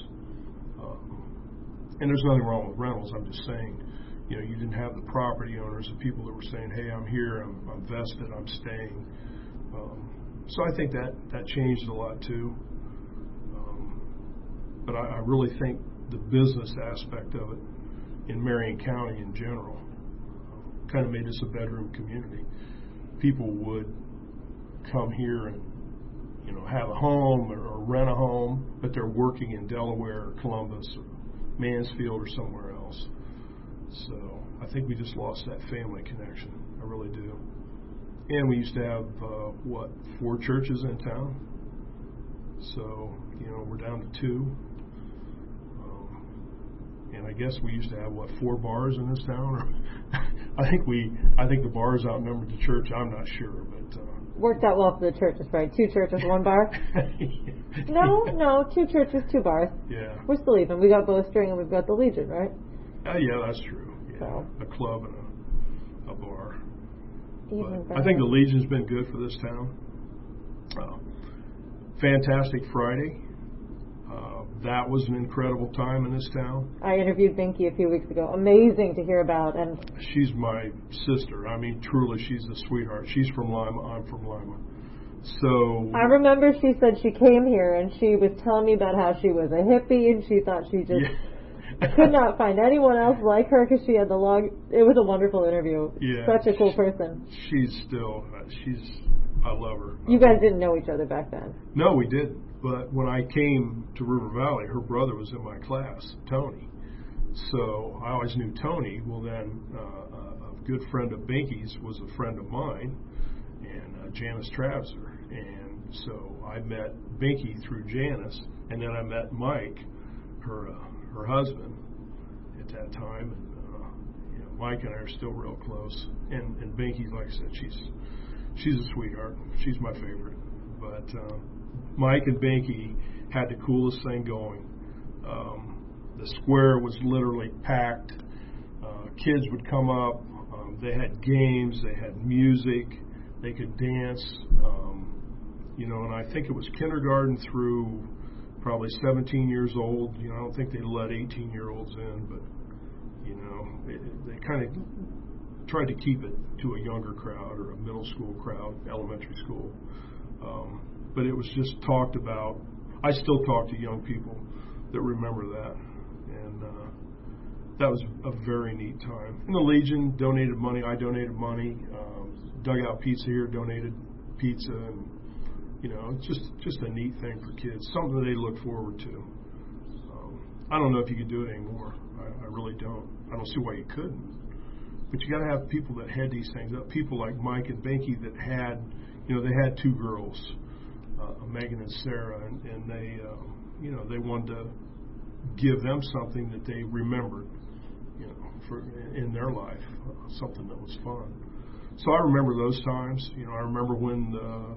Um, and there's nothing wrong with rentals. I'm just saying, you know, you didn't have the property owners, the people that were saying, hey, I'm here, I'm, I'm vested, I'm staying. Um, so I think that, that changed a lot too. Um, but I, I really think the business aspect of it in Marion County in general uh, kind of made us a bedroom community. People would come here and, you know, have a home or, or rent a home, but they're working in Delaware or Columbus or Mansfield or somewhere else. So I think we just lost that family connection. I really do. And we used to have, uh, what, four churches in town. So, you know, we're down to two. Um, and I guess we used to have, what, four bars in this town? I think we, I think the bars outnumbered the church. I'm not sure, but. Uh, Worked out well for the churches, right? Two churches, one bar? no, no, two churches, two bars. Yeah. We're still even. We got Bowstring and we've got the Legion, right? Uh, yeah, that's true. Yeah. So. A club and a, a bar. I think the Legion's been good for this town. Uh, fantastic Friday. Uh, that was an incredible time in this town. I interviewed Binky a few weeks ago. Amazing to hear about. And she's my sister. I mean, truly, she's a sweetheart. She's from Lima. I'm from Lima. So I remember she said she came here and she was telling me about how she was a hippie and she thought she just... Yeah. Could not find anyone else like her because she had the long. It was a wonderful interview. Yeah, such a cool person. She's still. She's. I love her. You guys didn't know each other back then. No, we didn't. But when I came to River Valley, her brother was in my class, Tony. So I always knew Tony. Well, then uh, a good friend of Binky's was a friend of mine, and uh, Janice Travser. And so I met Binky through Janice, and then I met Mike, her uh, her husband, at that time. And uh, you know, Mike and I are still real close. And, and Binky, like I said, she's she's a sweetheart. She's my favorite. But uh, Mike and Binky had the coolest thing going. Um, the square was literally packed. Uh, kids would come up. Um, they had games. They had music. They could dance. Um, you know, and I think it was kindergarten through probably seventeen years old. You know, I don't think they let eighteen-year-olds in, but, you know, it, they kind of tried to keep it to a younger crowd or a middle school crowd, elementary school. Um, but it was just talked about. I still talk to young people that remember that. And uh, that was a very neat time. And the Legion donated money. I donated money. Um, Dugout Pizza here donated pizza. And, you know, it's just, just a neat thing for kids, something that they look forward to. Um, I don't know if you could do it anymore. I, I really don't. I don't see why you couldn't. But you got to have people that head these things up. People like Mike and Binky that had, you know, they had two girls, uh, Megan and Sarah, and, and they, uh, you know, they wanted to give them something that they remembered, you know, for in their life, uh, something that was fun. So I remember those times. You know, I remember when uh,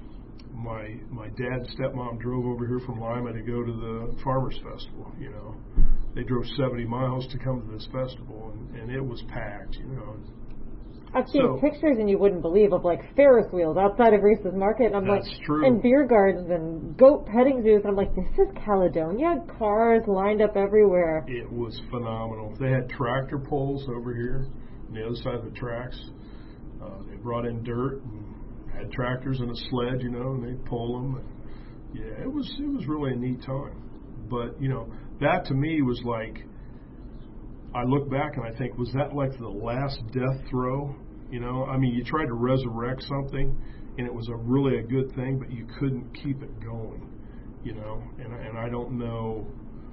my my dad and stepmom drove over here from Lima to go to the Farmers Festival. You know, they drove seventy miles to come to this festival, and, and it was packed. You know. I've seen So, pictures and you wouldn't believe of like Ferris wheels outside of Reese's Market, and I'm that's like, true. and beer gardens and goat petting zoos. And I'm like, this is Caledonia. Cars lined up everywhere. It was phenomenal. They had tractor poles over here on the other side of the tracks. Uh, they brought in dirt and had tractors and a sled, you know, and they'd pull them. And yeah, it was it was really a neat time. But you know, that to me was like, I look back and I think, was that like the last death throw? You know, I mean, you tried to resurrect something, and it was a really a good thing, but you couldn't keep it going, you know. And, and I don't know,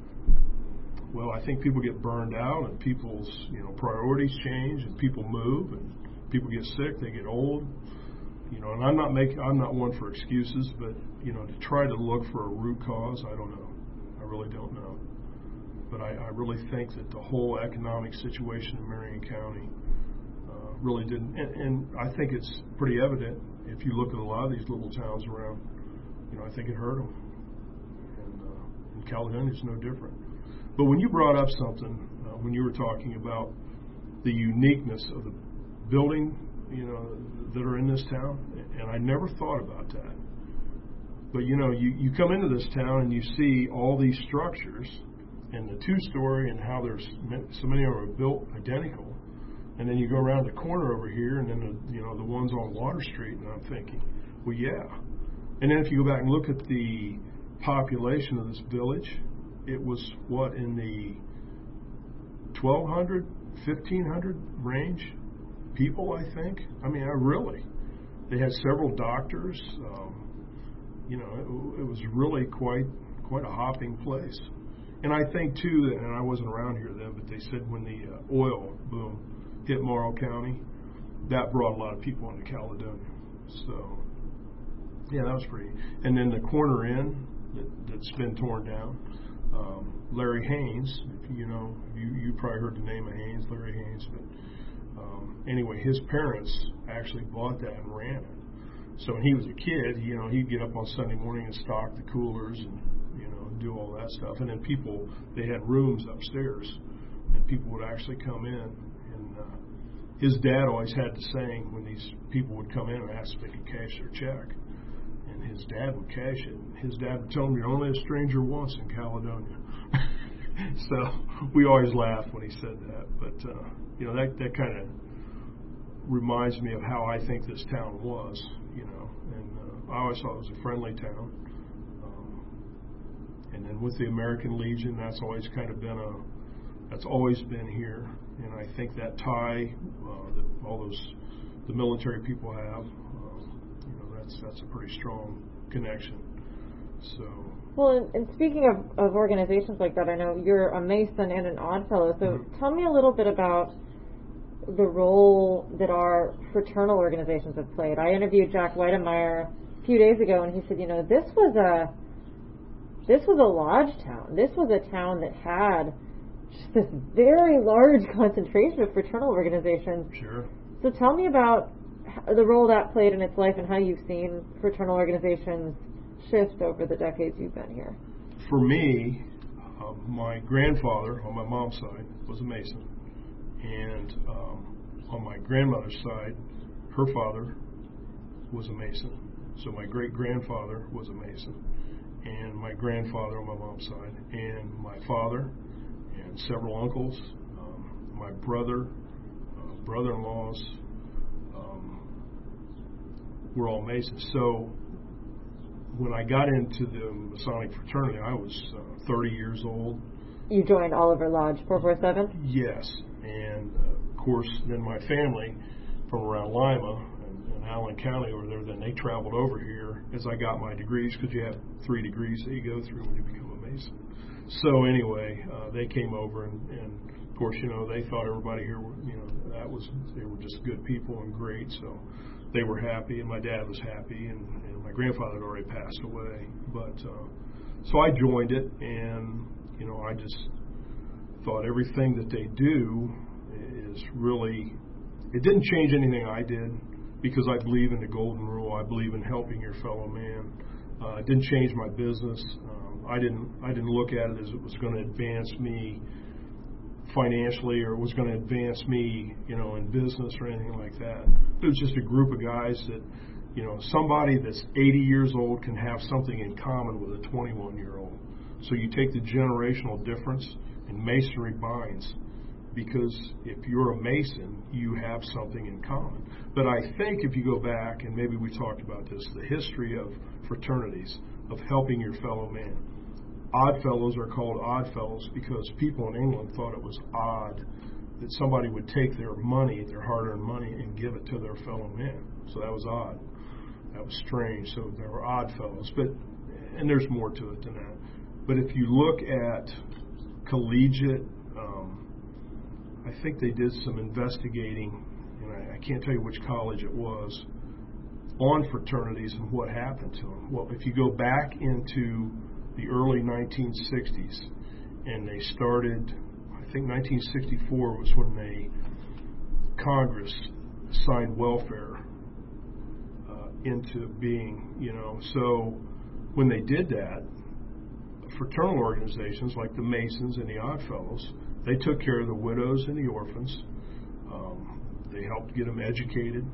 well, I think people get burned out, and people's, you know, priorities change, and people move, and people get sick, they get old, you know. And I'm not making, I'm not one for excuses, but, you know, to try to look for a root cause, I don't know. I really don't know. But I, I really think that the whole economic situation in Marion County uh, really didn't, and, and I think it's pretty evident if you look at a lot of these little towns around, you know, I think it hurt them. And, uh, and Caledonia's no different. But when you brought up something, uh, when you were talking about the uniqueness of the building, you know, that are in this town, and I never thought about that. But, you know, you, you come into this town and you see all these structures, and the two-story, and how there's so many of them are built identical, and then you go around the corner over here, and then the, you know, the ones on Water Street, and I'm thinking, well, yeah. And then if you go back and look at the population of this village, it was what, in the twelve hundred, fifteen hundred range people, I think. I mean, I really. They had several doctors. Um, you know, it, it was really quite quite a hopping place. And I think, too, that, and I wasn't around here then, but they said when the uh, oil boom hit Morrow County, that brought a lot of people into Caledonia. So, yeah, that was pretty. And then the corner inn that, that's been torn down, um, Larry Haynes, if you know, you, you probably heard the name of Haynes, Larry Haynes. But um, anyway, his parents actually bought that and ran it. So when he was a kid, you know, he'd get up on Sunday morning and stock the coolers and, you know, do all that stuff. And then people, they had rooms upstairs, and people would actually come in. And uh, his dad always had the saying when these people would come in and ask if they could cash their check. And his dad would cash it. And his dad would tell him, you're only a stranger once in Caledonia. So we always laughed when he said that. But, uh, you know, that, that kind of reminds me of how I think this town was, you know. And uh, I always thought it was a friendly town. And then with the American Legion, that's always kind of been a, that's always been here. And I think that tie uh, that all those, the military people have, uh, you know, that's that's a pretty strong connection. So. Well, and, and speaking of, of organizations like that, I know you're a Mason and an Odd Fellow, so Mm-hmm. tell me a little bit about the role that our fraternal organizations have played. I interviewed Jack Weidemeyer a few days ago, and he said, you know, this was a this was a lodge town. This was a town that had just this very large concentration of fraternal organizations. Sure. So tell me about the role that played in its life and how you've seen fraternal organizations shift over the decades you've been here. For me, uh, my grandfather on my mom's side was a Mason, and um, on my grandmother's side, her father was a Mason. So my great-grandfather was a Mason, and my grandfather on my mom's side, and my father, and several uncles, um, my brother, uh, brother-in-laws, um, were all Masons. So when I got into the Masonic fraternity, I was uh, thirty years old. You joined Oliver Lodge four forty-seven? Yes, and uh, of course, then my family from around Lima and, and Allen County over there, then they traveled over here as I got my degrees, because you have three degrees that you go through when you become a Mason. So anyway, uh, they came over, and, and of course, you know, they thought everybody here, were, you know, that was they were just good people and great. So they were happy, and my dad was happy, and, and my grandfather had already passed away. But uh, so I joined it, and you know, I just thought everything that they do is really, it didn't change anything I did, because I believe in the golden rule. I believe in helping your fellow man. Uh, it didn't change my business. Um, I didn't I didn't look at it as it was going to advance me financially, or it was going to advance me, you know, in business or anything like that. It was just a group of guys that, you know, somebody that's eighty years old can have something in common with a twenty-one-year-old. So you take the generational difference, and masonry binds, because if you're a Mason, you have something in common. But I think if you go back, and maybe we talked about this, the history of fraternities, of helping your fellow man. Odd Fellows are called Odd Fellows because people in England thought it was odd that somebody would take their money, their hard-earned money, and give it to their fellow man. So that was odd. That was strange. So there were Odd Fellows. But, and there's more to it than that. But if you look at collegiate, um, I think they did some investigating, and I, I can't tell you which college it was, on fraternities and what happened to them. Well, if you go back into the early nineteen sixties, and they started, I think nineteen sixty-four was when they, Congress signed welfare uh, into being, you know. So when they did that, fraternal organizations like the Masons and the Odd Fellows, they took care of the widows and the orphans. Um, they helped get them educated,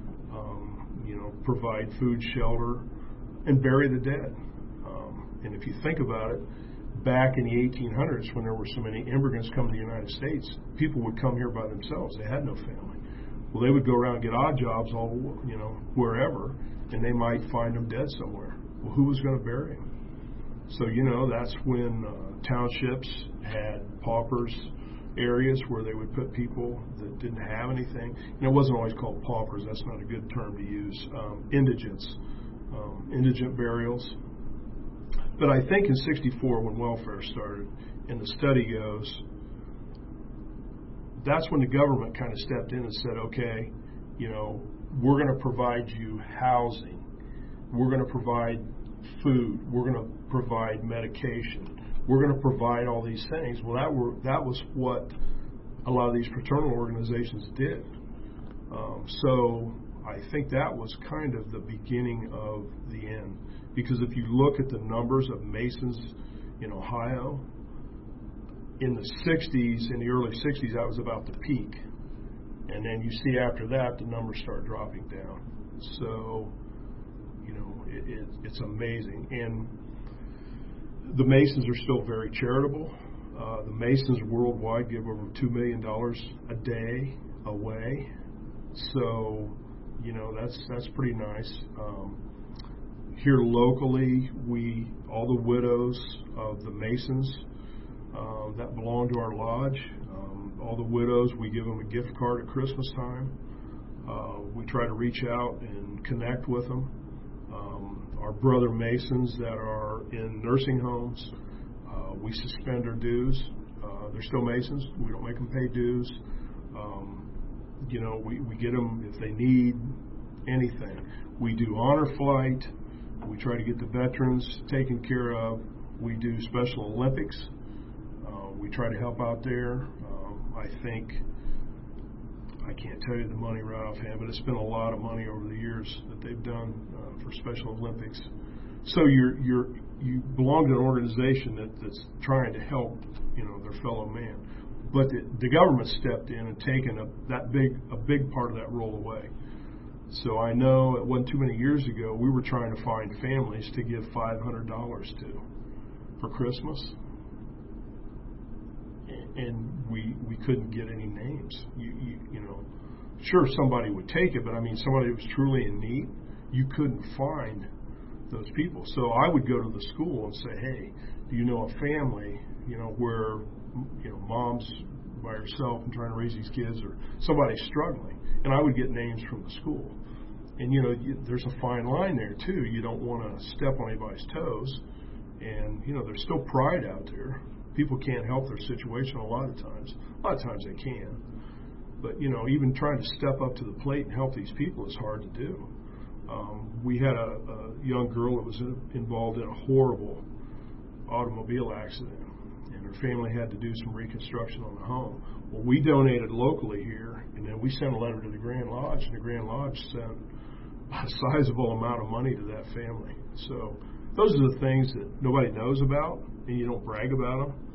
um, you know, provide food, shelter, and bury the dead. Um, and if you think about it, back in the eighteen hundreds, when there were so many immigrants coming to the United States, people would come here by themselves. They had no family. Well, they would go around and get odd jobs all, you know, wherever, and they might find them dead somewhere. Well, who was going to bury them? So, you know, that's when uh, townships had paupers areas where they would put people that didn't have anything. And it wasn't always called paupers. That's not a good term to use. Um, indigents, um, indigent burials. But I think in sixty-four, when welfare started, and the study goes, that's when the government kind of stepped in and said, okay, you know, we're going to provide you housing. We're going to provide food. We're going to provide medication. We're going to provide all these things. Well, that were that was what a lot of these fraternal organizations did. Um, so I think that was kind of the beginning of the end. Because if you look at the numbers of Masons in Ohio, in the sixties, in the early sixties, that was about the peak. And then you see after that, the numbers start dropping down. So, you know, it, it, it's amazing. And the Masons are still very charitable. Uh, the Masons worldwide give over two million dollars a day away. So, you know, that's that's pretty nice. Um, here locally, we all the widows of the Masons uh, that belong to our lodge, um, all the widows, we give them a gift card at Christmas time. Uh, we try to reach out and connect with them. Um, our brother Masons that are in nursing homes, uh, we suspend their dues. Uh, they're still Masons. We don't make them pay dues. Um, you know, we, we get them if they need anything. We do honor flight. We try to get the veterans taken care of. We do Special Olympics. Uh, we try to help out there. Um, I think, I can't tell you the money right offhand, but it's been a lot of money over the years that they've done uh, for Special Olympics. So you're you're you belong to an organization that, that's trying to help, you know, their fellow man. But the, the government stepped in and taken a, that big a big part of that role away. So I know it wasn't too many years ago we were trying to find families to give five hundred dollars to for Christmas, and we we couldn't get any names. You, you you know, sure somebody would take it, but I mean somebody who was truly in need, you couldn't find those people. So I would go to the school and say, hey, do you know a family, you know, where you know mom's by herself and trying to raise these kids, or somebody's struggling, and I would get names from the school. And you know, you, there's a fine line there too. You don't want to step on anybody's toes, and you know, there's still pride out there. People can't help their situation a lot of times. A lot of times they can. But, you know, even trying to step up to the plate and help these people is hard to do. Um, we had a, a young girl that was in, involved in a horrible automobile accident, and her family had to do some reconstruction on the home. Well, we donated locally here, and then we sent a letter to the Grand Lodge, and the Grand Lodge sent a sizable amount of money to that family. So those are the things that nobody knows about, and you don't brag about them.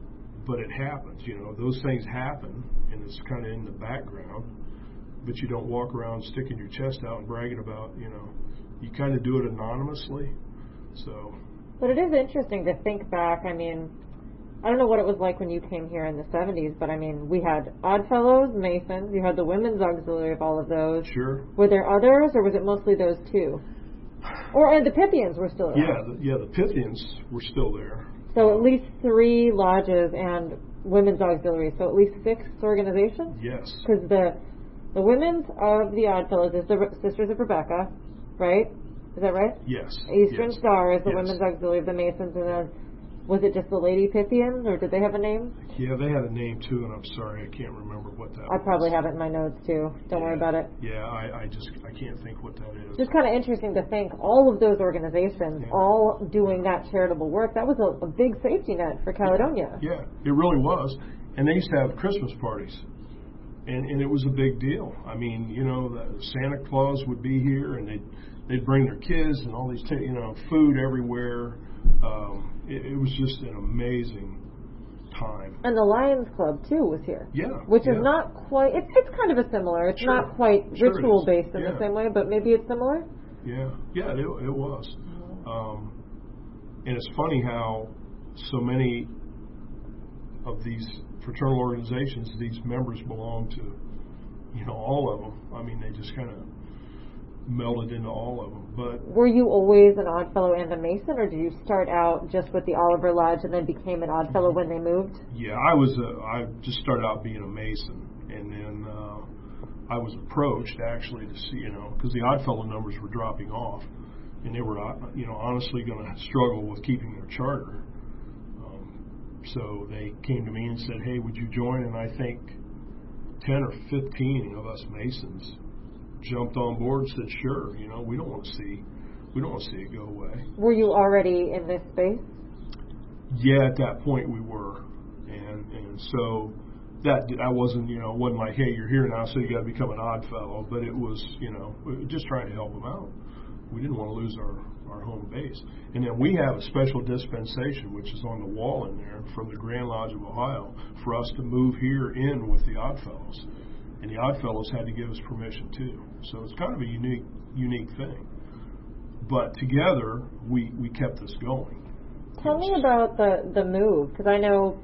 But it happens, you know, those things happen, and it's kind of in the background, but you don't walk around sticking your chest out and bragging about, you know, you kind of do it anonymously, so. But it is interesting to think back. I mean, I don't know what it was like when you came here in the seventies, but I mean, we had Oddfellows, Masons, you had the Women's Auxiliary of all of those. Sure. Were there others, or was it mostly those two? Or, and the Pythians were still there. Yeah, the, yeah, the Pythians were still there. So at least three lodges and women's auxiliaries. So at least six organizations? Yes. Because the the women's of the Oddfellows is the Re- Sisters of Rebecca, right? Is that right? Yes. Eastern yes. Star is the yes. women's auxiliary of the Masons. And then, was it just the Lady Pythians, or did they have a name? Yeah, they had a name too, and I'm sorry, I can't remember what that I was. probably have it in my notes too. Don't yeah. worry about it. Yeah, I, I just, I can't think what that is. Just kind of interesting to think all of those organizations, yeah. all doing that charitable work. That was a, a big safety net for Caledonia. Yeah, it really was. And they used to have Christmas parties, and, and it was a big deal. I mean, you know, the Santa Claus would be here, and they'd, they'd bring their kids and all these, t- you know, food everywhere. Um, it, it was just an amazing time. And the Lions Club, too, was here. Yeah. Which yeah. is not quite, it's, it's kind of a similar. It's Sure. not quite Sure ritual-based in yeah. the same way, but maybe it's similar? Yeah. Yeah, it, it was. Um, and it's funny how so many of these fraternal organizations, these members belong to, you know, all of them. I mean, they just kind of melded into all of them. But were you always an Oddfellow and a Mason, or did you start out just with the Oliver Lodge and then became an Oddfellow when they moved? Yeah, I was. A, I just started out being a Mason, and then uh, I was approached actually to see, you know, because the Oddfellow numbers were dropping off, and they were, you know, honestly going to struggle with keeping their charter. Um, so they came to me and said, "Hey, would you join?" And I think ten or fifteen of us Masons jumped on board and said, sure, you know, we don't want to see we don't want to see it go away. Were you already in this space? Yeah, at that point we were. And and so that I wasn't, you know, it wasn't like, hey, you're here now, so you got to become an Oddfellow, but it was, you know, just trying to help them out. We didn't want to lose our, our home base. And then we have a special dispensation, which is on the wall in there, from the Grand Lodge of Ohio, for us to move here in with the Oddfellows. And the Oddfellows had to give us permission too. So it's kind of a unique unique thing. But together, we, we kept this going. Tell me about the, the move, because I know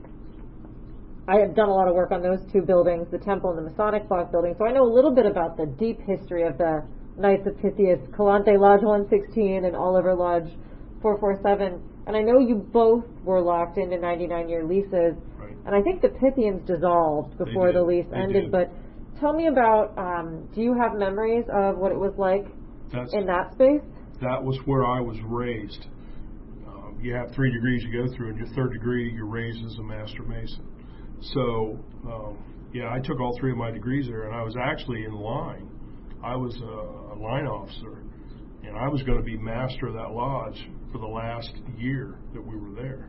I have done a lot of work on those two buildings, the Temple and the Masonic Block building, so I know a little bit about the deep history of the Knights of Pythias, Calante Lodge one sixteen and Oliver Lodge four forty-seven. And I know you both were locked into ninety-nine year leases. Right. And I think the Pythians dissolved before the lease They ended, did. but tell me about, um, do you have memories of what it was like That's, in that space? that was where I was raised. Um, you have three degrees you go through, and your third degree, you're raised as a Master Mason. So, um, yeah, I took all three of my degrees there, and I was actually in line. I was a, a line officer, and I was going to be master of that lodge for the last year that we were there.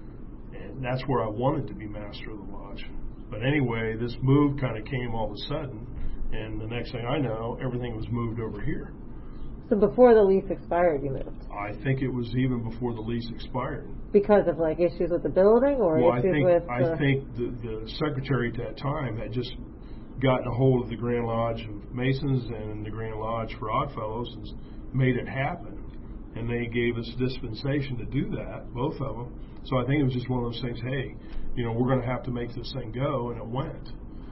And that's where I wanted to be master of the lodge. But anyway, this move kind of came all of a sudden, and the next thing I know, everything was moved over here. So before the lease expired, you moved? I think it was even before the lease expired. Because of like issues with the building or well, issues I think, with I the... think the, the secretary at that time had just gotten a hold of the Grand Lodge of Masons and the Grand Lodge for Oddfellows and made it happen. And they gave us dispensation to do that, both of them. So I think it was just one of those things, hey, you know, we're going to have to make this thing go, and it went.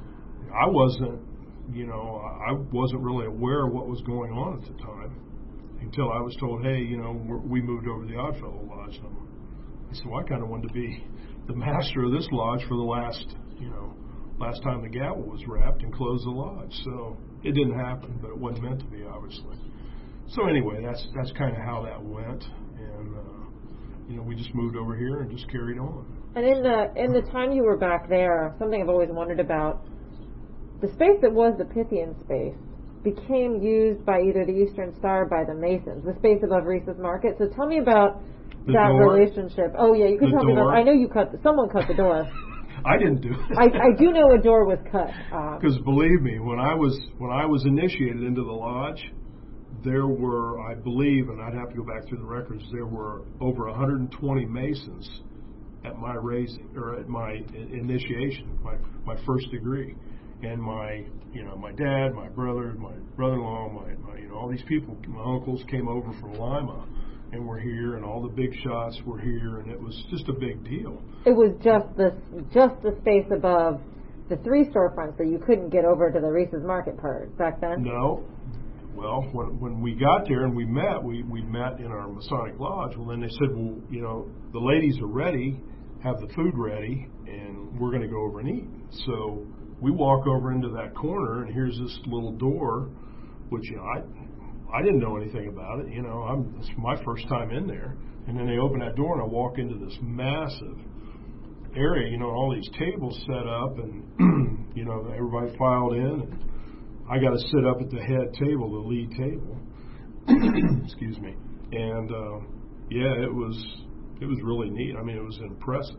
I wasn't, you know, I wasn't really aware of what was going on at the time until I was told, hey, you know, we're, we moved over to the Oddfellow Lodge. And I said, well, I kind of wanted to be the master of this lodge for the last, you know, last time the gavel was wrapped and closed the lodge. So it didn't happen, but it wasn't meant to be, obviously. So anyway, that's that's kind of how that went, and uh, you know, we just moved over here and just carried on. And in the in the time you were back there, something I've always wondered about, the space that was the Pythian space became used by either the Eastern Star or by the Masons, the space above Reese's Market. So tell me about the that door. relationship. Oh yeah, you can the tell door. me about. I know you cut. Someone cut the door. I didn't do it. I, I do know a door was cut. Because um, believe me, when I was when I was initiated into the lodge, there were, I believe, and I'd have to go back through the records, there were over one hundred twenty Masons at my raising, or at my initiation, my my first degree. And my, you know, my dad, my brother, my brother-in-law, my, my, you know, all these people, my uncles came over from Lima and were here, and all the big shots were here, and it was just a big deal. it was just the just the space above the three storefronts that you couldn't get over to the Reese's Market part back then. No. Well, when when we got there and we met, we, we met in our Masonic Lodge. Well, then they said, well, you know, the ladies are ready, have the food ready, and we're going to go over and eat. So we walk over into that corner, and here's this little door, which, you know, I I didn't know anything about it. You know, I'm it's my first time in there. And then they open that door, and I walk into this massive area, you know, all these tables set up, and, you know, everybody filed in, and I got to sit up at the head table, the lead table. Excuse me. And, uh, yeah, it was it was really neat. I mean, it was impressive.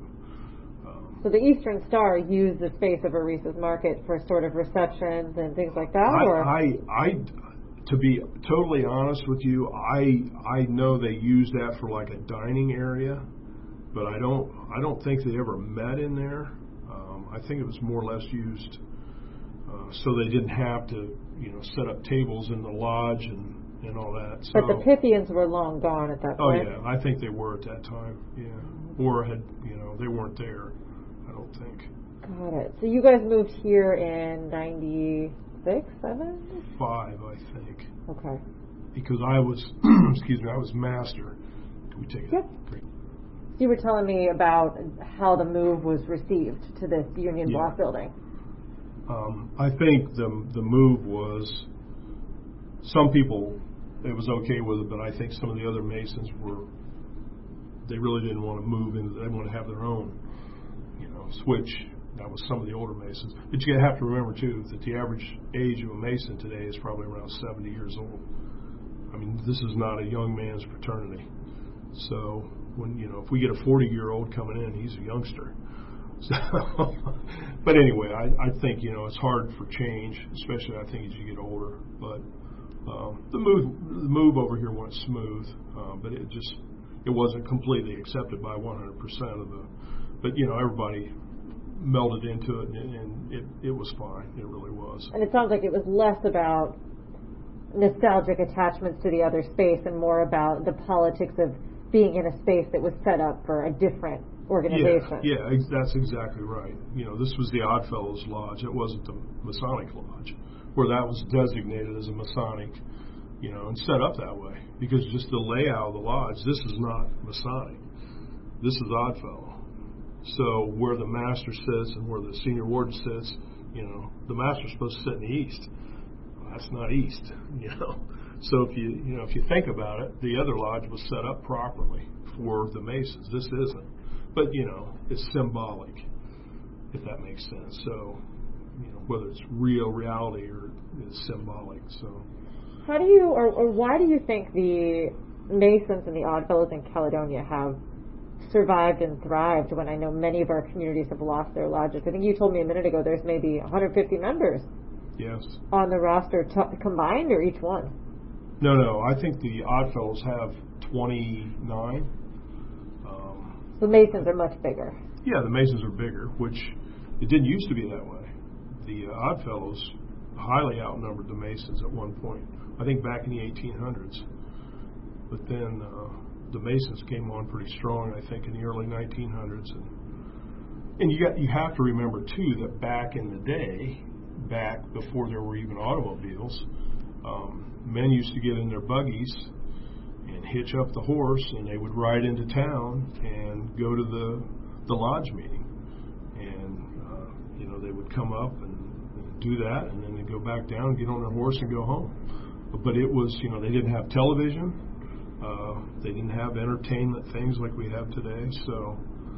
So the Eastern Star used the space of a Reese's Market for sort of receptions and things like that? I, or? I, I, to be totally honest with you, I I know they used that for like a dining area, but I don't I don't think they ever met in there. Um, I think it was more or less used uh, so they didn't have to, you know, set up tables in the lodge and, and all that. So, but the Pythians were long gone at that oh point? yeah, I think they were at that time, yeah. Or had, you know, they weren't there, I don't think. Got it. So you guys moved here in ninety-six, seven? Five, I think. Okay. Because I was, excuse me, I was master. Can we take it? Yep. Great. You were telling me about how the move was received to this Union Yeah. Block building. Um, I think the the move was, some people, it was okay with it, but I think some of the other Masons were, they really didn't want to move into, they want to have their own, you know, switch. That was some of the older Masons. But you have to remember, too, that the average age of a Mason today is probably around seventy years old. I mean, this is not a young man's fraternity. So, when, you know, if we get a forty-year-old coming in, he's a youngster. So, but anyway, I, I think, you know, it's hard for change, especially I think as you get older. But um, the move the move over here went smooth, uh, but it just, it wasn't completely accepted by one hundred percent of the, but, you know, everybody melded into it, and, and it, it was fine. It really was. And it sounds like it was less about nostalgic attachments to the other space and more about the politics of being in a space that was set up for a different organization. Yeah, yeah, ex- that's exactly right. You know, this was the Oddfellows Lodge. It wasn't the Masonic Lodge, where that was designated as a Masonic, you know, and set up that way. Because just the layout of the lodge, this is not Masonic. This is Oddfellow. So where the master sits and where the senior warden sits, you know, the master's supposed to sit in the east. Well, that's not east, you know. So if you you know if you think about it, the other lodge was set up properly for the Masons. This isn't, but you know it's symbolic, if that makes sense. So you know whether it's real reality or it's symbolic. So how do you or, or why do you think the Masons and the Oddfellows in Caledonia have survived and thrived when I know many of our communities have lost their lodges? I think you told me a minute ago there's maybe one hundred fifty members. Yes. On the roster t- combined or each one? No, no. I think the Oddfellows have twenty-nine. Um, the Masons are much bigger. Yeah, the Masons are bigger, which it didn't used to be that way. The uh, Oddfellows highly outnumbered the Masons at one point. I think back in the eighteen hundreds. But then uh, the Masons came on pretty strong, I think, in the early nineteen hundreds. And, and you got you have to remember, too, that back in the day, back before there were even automobiles, um, men used to get in their buggies and hitch up the horse, and they would ride into town and go to the the lodge meeting. And, uh, you know, they would come up and, and do that, and then they'd go back down and get on their horse and go home. But it was, you know, they didn't have television. Uh, they didn't have entertainment things like we have today. So,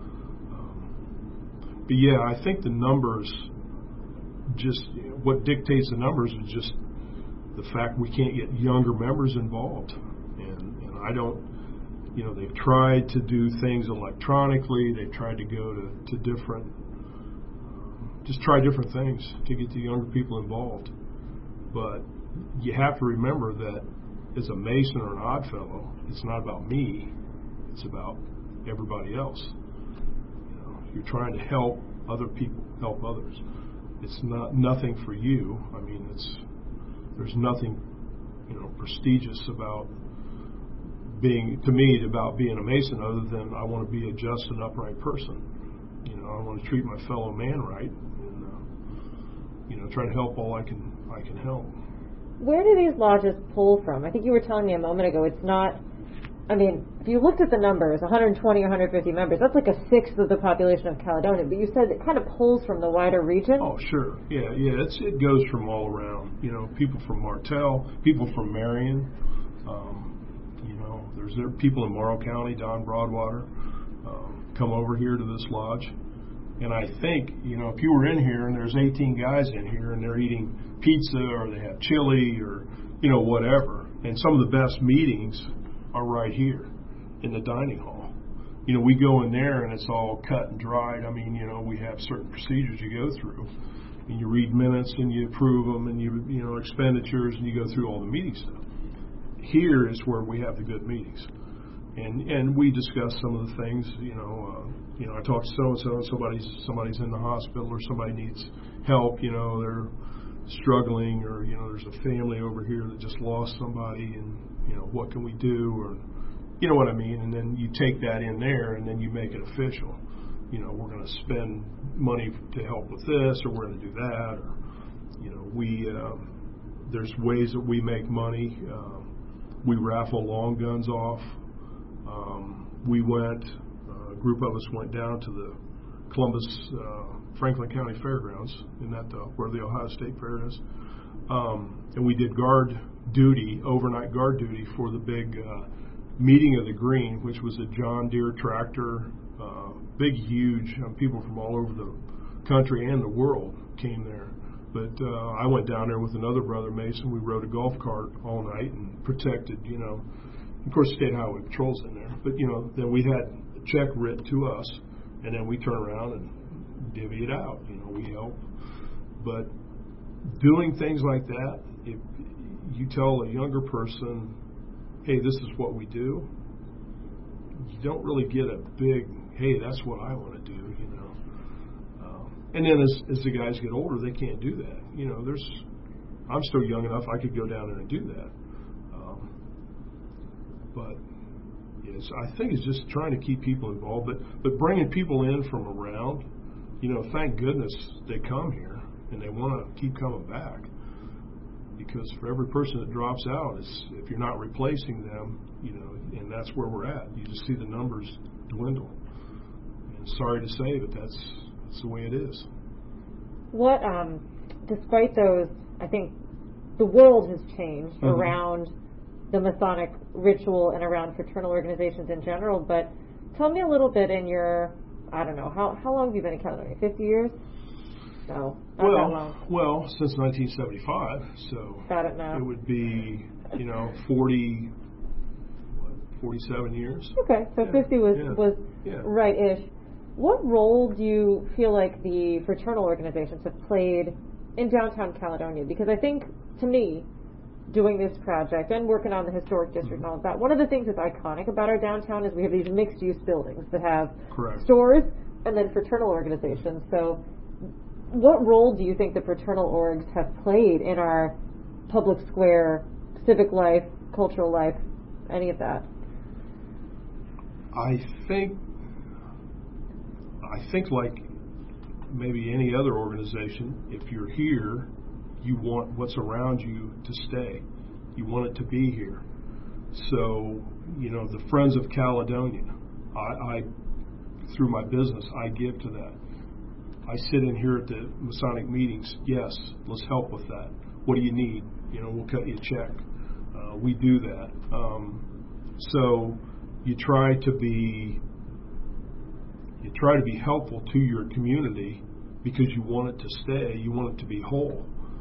um, but yeah, I think the numbers, just you know, what dictates the numbers is just the fact we can't get younger members involved. And, and I don't, you know, they've tried to do things electronically. They've tried to go to, to different, just try different things to get the younger people involved. But you have to remember that as a Mason or an Oddfellow, it's not about me. It's about everybody else. You know, you're trying to help other people, help others. It's not nothing for you. I mean, it's there's nothing, you know, prestigious about being, to me, about being a Mason other than I want to be a just and upright person. You know, I want to treat my fellow man right, and uh, you know, try to help all I can I can help. Where do these lodges pull from? I think you were telling me a moment ago it's not, I mean, if you looked at the numbers, one hundred twenty or one hundred fifty members, that's like a sixth of the population of Caledonia, but you said it kind of pulls from the wider region? Oh, sure. Yeah, yeah, it's, it goes from all around. You know, people from Martel, people from Marion, um, you know, there's there people in Morrow County, Don Broadwater, um, come over here to this lodge. And I think, you know, if you were in here and there's eighteen guys in here and they're eating pizza or they have chili or, you know, whatever, and some of the best meetings are right here in the dining hall. You know, we go in there and it's all cut and dried. I mean, you know, we have certain procedures you go through. And you read minutes and you approve them and you, you know, expenditures and you go through all the meeting stuff. Here is where we have the good meetings. And and we discuss some of the things, you know, uh, you know, I talk to so-and-so and somebody's, somebody's in the hospital or somebody needs help, you know, they're struggling, or, you know, there's a family over here that just lost somebody and, you know, what can we do, or, you know what I mean? And then you take that in there and then you make it official. You know, we're going to spend money to help with this, or we're going to do that, or, you know, we, um, there's ways that we make money. Um, we raffle long guns off. Um, we went, uh, a group of us went down to the Columbus, uh, Franklin County Fairgrounds, in that uh, where the Ohio State Fair is, um, and we did guard duty, overnight guard duty for the big uh, meeting of the Green, which was a John Deere tractor, uh, big, huge. Um, people from all over the country and the world came there. But uh, I went down there with another brother Mason. We rode a golf cart all night and protected, you know. Of course, State Highway Patrol's in there. But, you know, then we had a check written to us, and then we turn around and divvy it out. You know, we help. But doing things like that, if you tell a younger person, hey, this is what we do, you don't really get a big, hey, that's what I want to do, you know. Um, and then as, as the guys get older, they can't do that. You know, there's, I'm still young enough, I could go down there and do that. Um, but yes, I think it's just trying to keep people involved, but, but bringing people in from around, you know, thank goodness they come here and they want to keep coming back. Because for every person that drops out, it's, if you're not replacing them, you know, and that's where we're at. You just see the numbers dwindle. And sorry to say, but that's, that's the way it is. What, um, despite those, I think the world has changed mm-hmm. around the Masonic ritual and around fraternal organizations in general, but tell me a little bit in your, I don't know, how how long have you been in Caledonia? fifty years? No, not well, that long. Well, since nineteen seventy-five, so Got it now. It would be, you know, forty, what, forty-seven years. Okay, so yeah, fifty was, yeah, was yeah. right-ish. What role do you feel like the fraternal organizations have played in downtown Caledonia? Because I think, to me, doing this project and working on the historic district and all of that, one of the things that's iconic about our downtown is we have these mixed-use buildings that have Correct. stores and then fraternal organizations. So what role do you think the fraternal orgs have played in our public square, civic life, cultural life, any of that? I think, I think like maybe any other organization, if you're here, you want what's around you to stay. You want it to be here. So, you know, the Friends of Caledonia, I, I through my business, I give to that. I sit in here at the Masonic meetings. Yes, let's help with that. What do you need? You know, we'll cut you a check. Uh, we do that. Um, so you try to be you try to be helpful to your community because you want it to stay. You want it to be whole.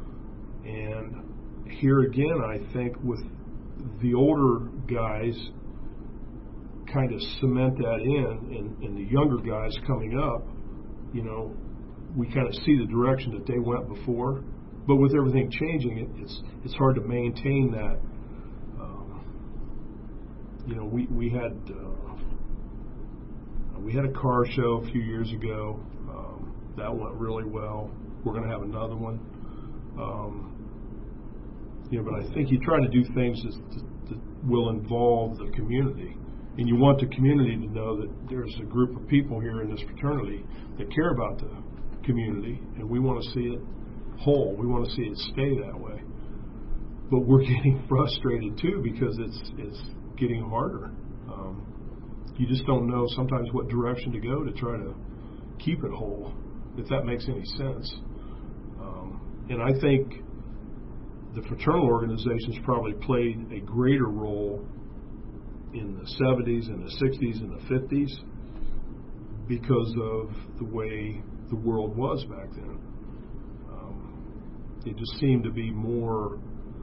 And here again, I think with the older guys kind of cement that in, and, and the younger guys coming up, you know, we kind of see the direction that they went before. But with everything changing, it, it's it's hard to maintain that. Um, you know, we we had uh, we had a car show a few years ago. Um, that went really well. We're going to have another one. Um, you know, but I think you try to do things that, that, that will involve the community, and you want the community to know that there's a group of people here in this fraternity that care about the community, and we want to see it whole. We want to see it stay that way. But we're getting frustrated too because it's it's getting harder. Um, you just don't know sometimes what direction to go to try to keep it whole, if that makes any sense. Um, and I think the fraternal organizations probably played a greater role in the seventies and the sixties and the fifties because of the way the world was back then. Um, it just seemed to be more,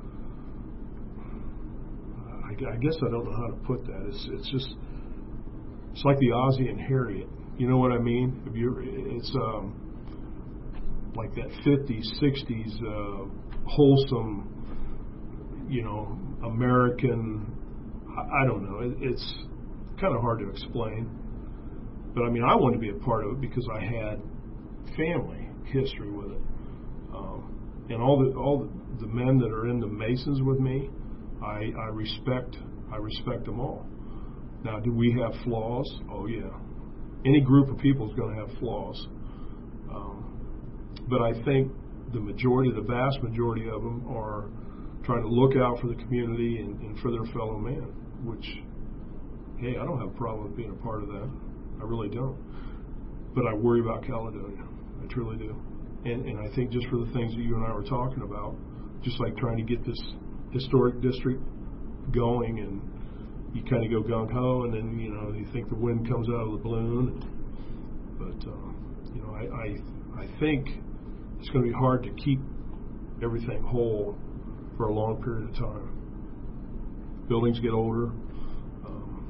I, I guess I don't know how to put that. It's it's just, it's like the Ozzie and Harriet. You know what I mean? If you, it's um, like that fifties, sixties, uh, wholesome, you know, American, I, I don't know. It, it's kind of hard to explain. But I mean, I wanted to be a part of it because I had family history with it. Um, and all the all the, the men that are in the Masons with me, I, I respect I respect them all. Now, do we have flaws? Oh, yeah. Any group of people is going to have flaws. Um, but I think the majority, the vast majority of them are trying to look out for the community and, and for their fellow man, which, hey, I don't have a problem with being a part of that. I really don't. But I worry about Caledonia. I truly do. And, and I think just for the things that you and I were talking about, just like trying to get this historic district going, and you kind of go gung-ho, and then, you know, you think the wind comes out of the balloon. But, uh, you know, I, I, I think it's going to be hard to keep everything whole for a long period of time. Buildings get older. Um,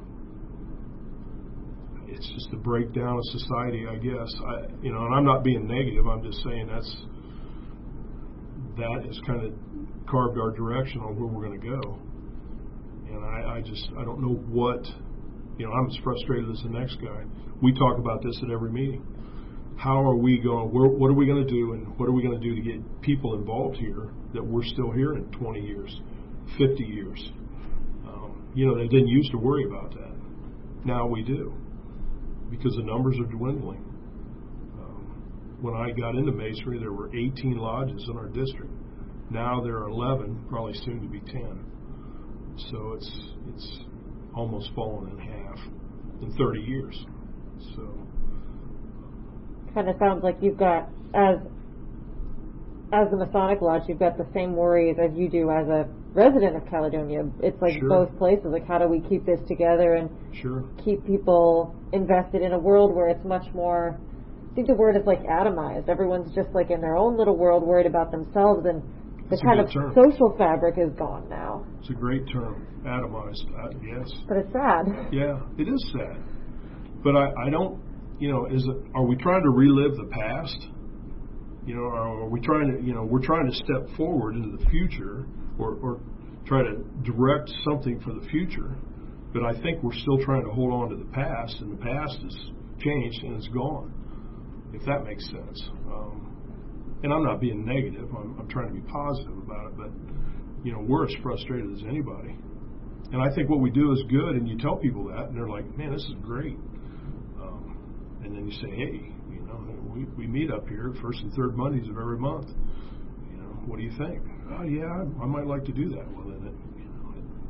it's just the breakdown of society, I guess. I, you know, and I'm not being negative. I'm just saying that's that has kind of carved our direction on where we're going to go. And I, I just, I don't know what, you know, I'm as frustrated as the next guy. We talk about this at every meeting. How are we going, where, what are we going to do, and what are we going to do to get people involved here that we're still here in twenty years, fifty years? Um, you know, they didn't used to worry about that. Now we do, because the numbers are dwindling. Um, when I got into Masonry, there were eighteen lodges in our district. Now there are eleven, probably soon to be ten. So it's it's almost fallen in half in thirty years. So kind of sounds like you've got, as as the Masonic Lodge, you've got the same worries as you do as a resident of Caledonia. It's like Sure. both places. Like, how do we keep this together and Sure. keep people invested in a world where it's much more, I think the word is like atomized. Everyone's just like in their own little world, worried about themselves, and the That's a kind good of term. social fabric is gone now. It's a great term, atomized. Uh, yes. But it's sad. Yeah, it is sad. But I, I don't, you know, is it, are we trying to relive the past? You know, are we trying to, you know, we're trying to step forward into the future, or, or try to direct something for the future. But I think we're still trying to hold on to the past, and the past has changed and it's gone, if that makes sense. Um, and I'm not being negative. I'm, I'm trying to be positive about it. But, you know, we're as frustrated as anybody. And I think what we do is good, and you tell people that, and they're like, man, this is great. Um, and then you say, hey, you know, we, we meet up here first and third Mondays of every month. You know, what do you think? Oh, yeah, I, I might like to do that. Well, then it, you know,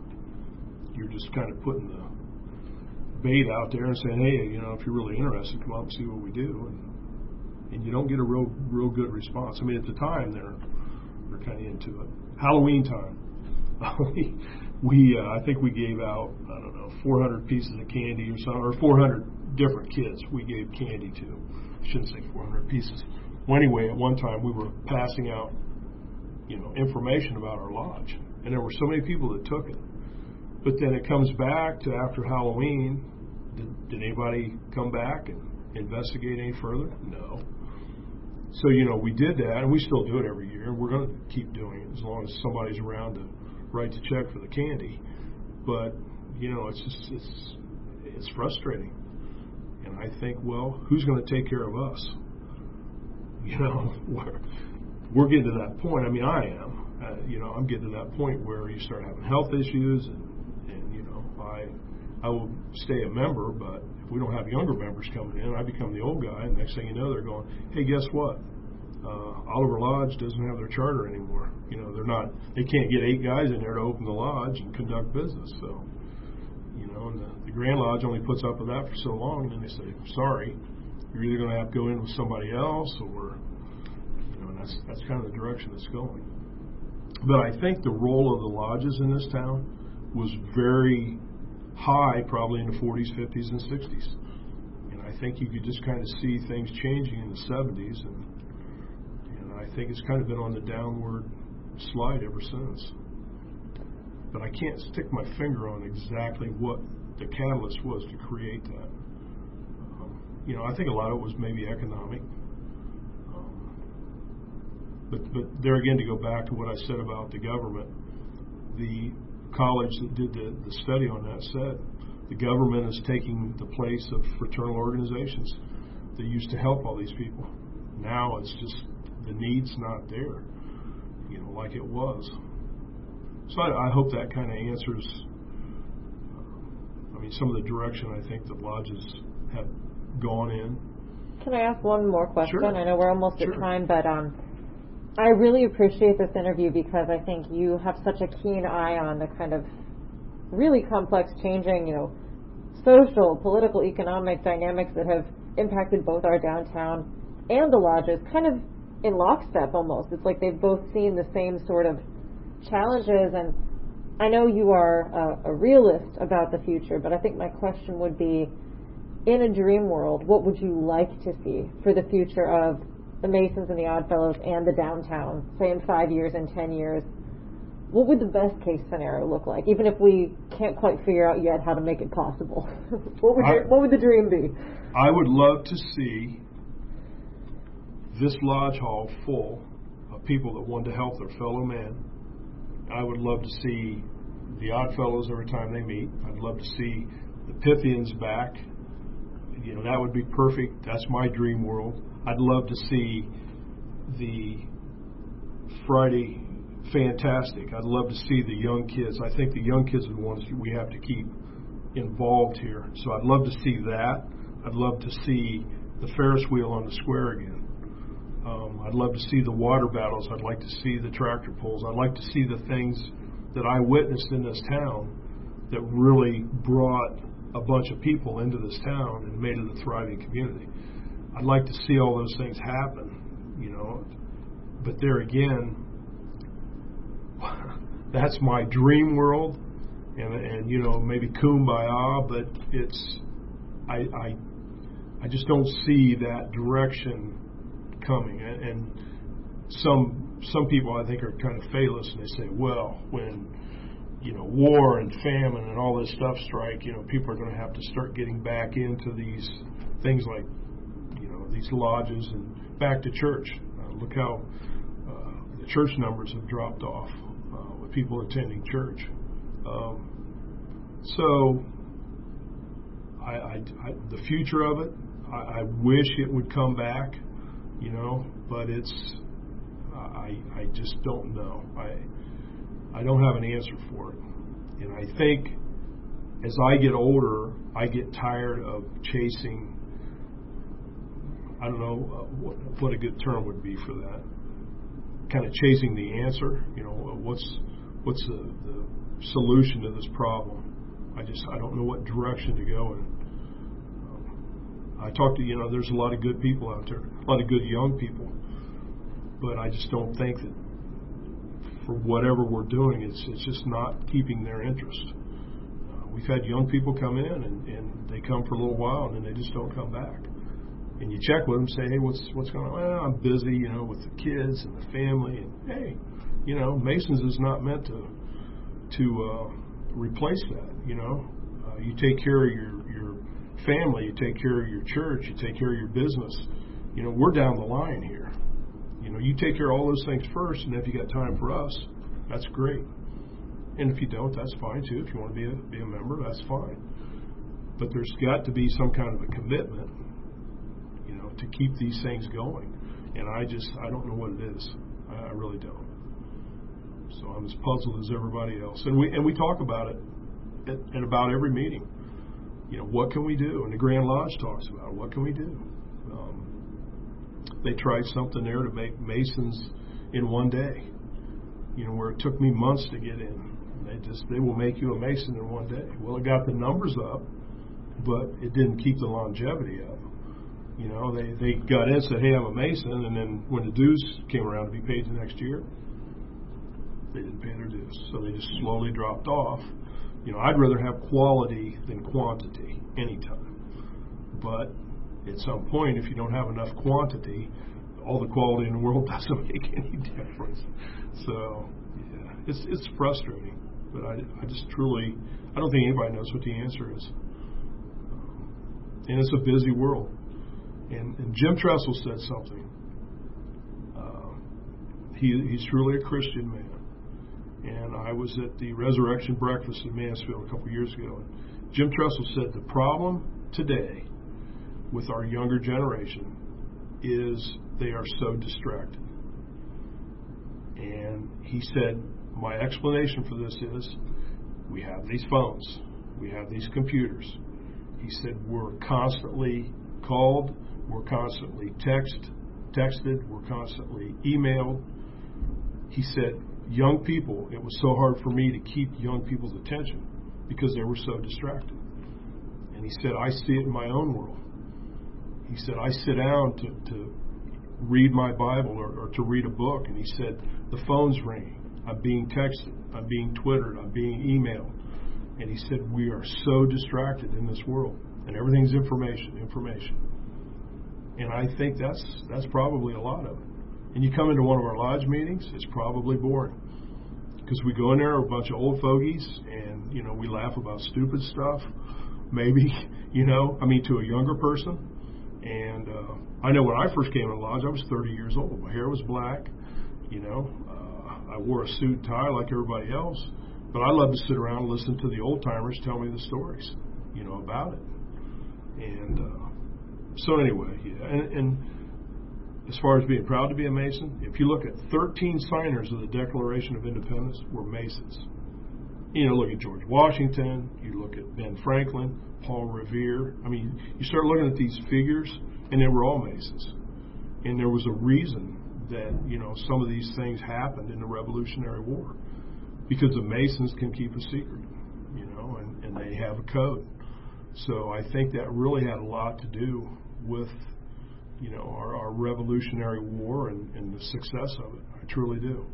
it, you're just kind of putting the bait out there and saying, hey, you know, if you're really interested, come up and see what we do. And, and you don't get a real, real good response. I mean, at the time, they're they're kind of into it. Halloween time, we, we uh, I think we gave out, I don't know, four hundred pieces of candy or something, or four hundred different kids we gave candy to. I shouldn't say four hundred pieces. Well, anyway, at one time we were passing out, you know, information about our lodge, and there were so many people that took it. But then it comes back to after Halloween. Did, did anybody come back and investigate any further? No. So, you know, we did that, and we still do it every year. We're going to keep doing it as long as somebody's around to write the check for the candy. But, you know, it's just, it's it's frustrating. And I think, well, who's going to take care of us? You know, we're, we're getting to that point. I mean, I am. Uh, you know, I'm getting to that point where you start having health issues, and, and you know, I I will stay a member, but if we don't have younger members coming in, I become the old guy, and next thing you know, they're going, hey, guess what? Uh, Oliver Lodge doesn't have their charter anymore. You know, they're not, they can't get eight guys in there to open the lodge and conduct business. So, you know, and the, the Grand Lodge only puts up with that for so long, and then they say, sorry, you're either going to have to go in with somebody else, or, you know, and that's, that's kind of the direction it's going. But I think the role of the lodges in this town was very high, probably in the forties, fifties, and sixties. And I think you could just kind of see things changing in the seventies, and, and I think it's kind of been on the downward slide ever since. But I can't stick my finger on exactly what the catalyst was to create that. Um, you know, I think a lot of it was maybe economic. Um, but, but there again, to go back to what I said about the government, the college that did the, the study on that said the government is taking the place of fraternal organizations that used to help all these people. Now it's just the need's not there, you know, like it was. So I, I hope that kind of answers, uh, I mean, some of the direction I think the lodges have gone in. Can I ask one more question? Sure. I know we're almost Sure. at time, but um, I really appreciate this interview because I think you have such a keen eye on the kind of really complex, changing, you know, social, political, economic dynamics that have impacted both our downtown and the lodges, kind of in lockstep almost. It's like they've both seen the same sort of challenges, and I know you are a, a realist about the future, but I think my question would be, in a dream world, what would you like to see for the future of the Masons and the Oddfellows and the downtown, say in five years and ten years? What would the best case scenario look like, even if we can't quite figure out yet how to make it possible? what would your, I, what would the dream be? I would love to see this lodge hall full of people that wanted to help their fellow man. I would love to see the Oddfellows every time they meet. I'd love to see the Pythians back. You know, that would be perfect. That's my dream world. I'd love to see the Friday Fantastic. I'd love to see the young kids. I think the young kids are the ones we have to keep involved here. So I'd love to see that. I'd love to see the Ferris wheel on the square again. Um, I'd love to see the water battles. I'd like to see the tractor pulls. I'd like to see the things that I witnessed in this town that really brought a bunch of people into this town and made it a thriving community. I'd like to see all those things happen, you know. But there again, that's my dream world, and and you know maybe kumbaya, but it's I I I just don't see that direction coming, and, and some some people I think are kind of fatalist, and they say, well, when you know war and famine and all this stuff strike, you know people are going to have to start getting back into these things like you know these lodges and back to church. Uh, look how uh, the church numbers have dropped off uh, with people attending church. Um, so I, I, I, the future of it, I, I wish it would come back, you know, but it's I I just don't know. I I don't have an answer for it, and I think as I get older, I get tired of chasing. I don't know uh, what, what a good term would be for that. Kind of chasing the answer. You know, what's what's the, the solution to this problem? I just I don't know what direction to go in. Um, I talk to you know, there's a lot of good people out there, a lot of good young people, but I just don't think that for whatever we're doing, it's it's just not keeping their interest. Uh, we've had young people come in and, and they come for a little while and then they just don't come back. And you check with them, say, hey, what's what's going on? Well, I'm busy, you know, with the kids and the family. And hey, you know, Masons is not meant to to uh, replace that. You know, uh, you take care of your your family, you take care of your church, you take care of your business. You know, we're down the line here. You know, you take care of all those things first, and if you got time for us, that's great. And if you don't, that's fine too. If you want to be a be a member, that's fine. But there's got to be some kind of a commitment, you know, to keep these things going. And I just, I don't know what it is. I, I really don't. So I'm as puzzled as everybody else. And we and we talk about it at, at about every meeting. You know, what can we do? And the Grand Lodge talks about it. What can we do? Um, they tried something there to make Masons in one day. You know, where it took me months to get in. They just, they will make you a Mason in one day. Well, it got the numbers up, but it didn't keep the longevity up. You know, they, they got in and said, hey, I'm a Mason, and then when the dues came around to be paid the next year, they didn't pay their dues. So they just slowly dropped off. You know, I'd rather have quality than quantity anytime. But at some point, if you don't have enough quantity, all the quality in the world doesn't make any difference. So, yeah, it's it's frustrating. But I, I just truly, I don't think anybody knows what the answer is. Um, and it's a busy world. And, and Jim Tressel said something. Uh, he, he's truly a Christian man. And I was at the Resurrection Breakfast in Mansfield a couple years ago. And Jim Tressel said the problem today with our younger generation is they are so distracted. And he said, my explanation for this is we have these phones, we have these computers. He said we're constantly called, we're constantly text, texted, we're constantly emailed. He said, young people, it was so hard for me to keep young people's attention because they were so distracted. And he said, I see it in my own world. He said, I sit down to, to read my Bible or, or to read a book, and he said, the phone's ringing. I'm being texted. I'm being Twittered. I'm being emailed. And he said, we are so distracted in this world, and everything's information, information. And I think that's that's probably a lot of it. And you come into one of our lodge meetings, it's probably boring. Because we go in there with a bunch of old fogies, and, you know, we laugh about stupid stuff. Maybe, you know, I mean, to a younger person. And uh, I know when I first came in the lodge, I was thirty years old. My hair was black, you know. Uh, I wore a suit and tie like everybody else. But I loved to sit around and listen to the old-timers tell me the stories, you know, about it. And uh, so anyway, yeah. And, and as far as being proud to be a Mason, if you look at thirteen signers of the Declaration of Independence were Masons. You know, look at George Washington, you look at Ben Franklin, Paul Revere. I mean, you start looking at these figures, and they were all Masons. And there was a reason that, you know, some of these things happened in the Revolutionary War. Because the Masons can keep a secret, you know, and, and they have a code. So I think that really had a lot to do with, you know, our, our Revolutionary War and, and the success of it. I truly do.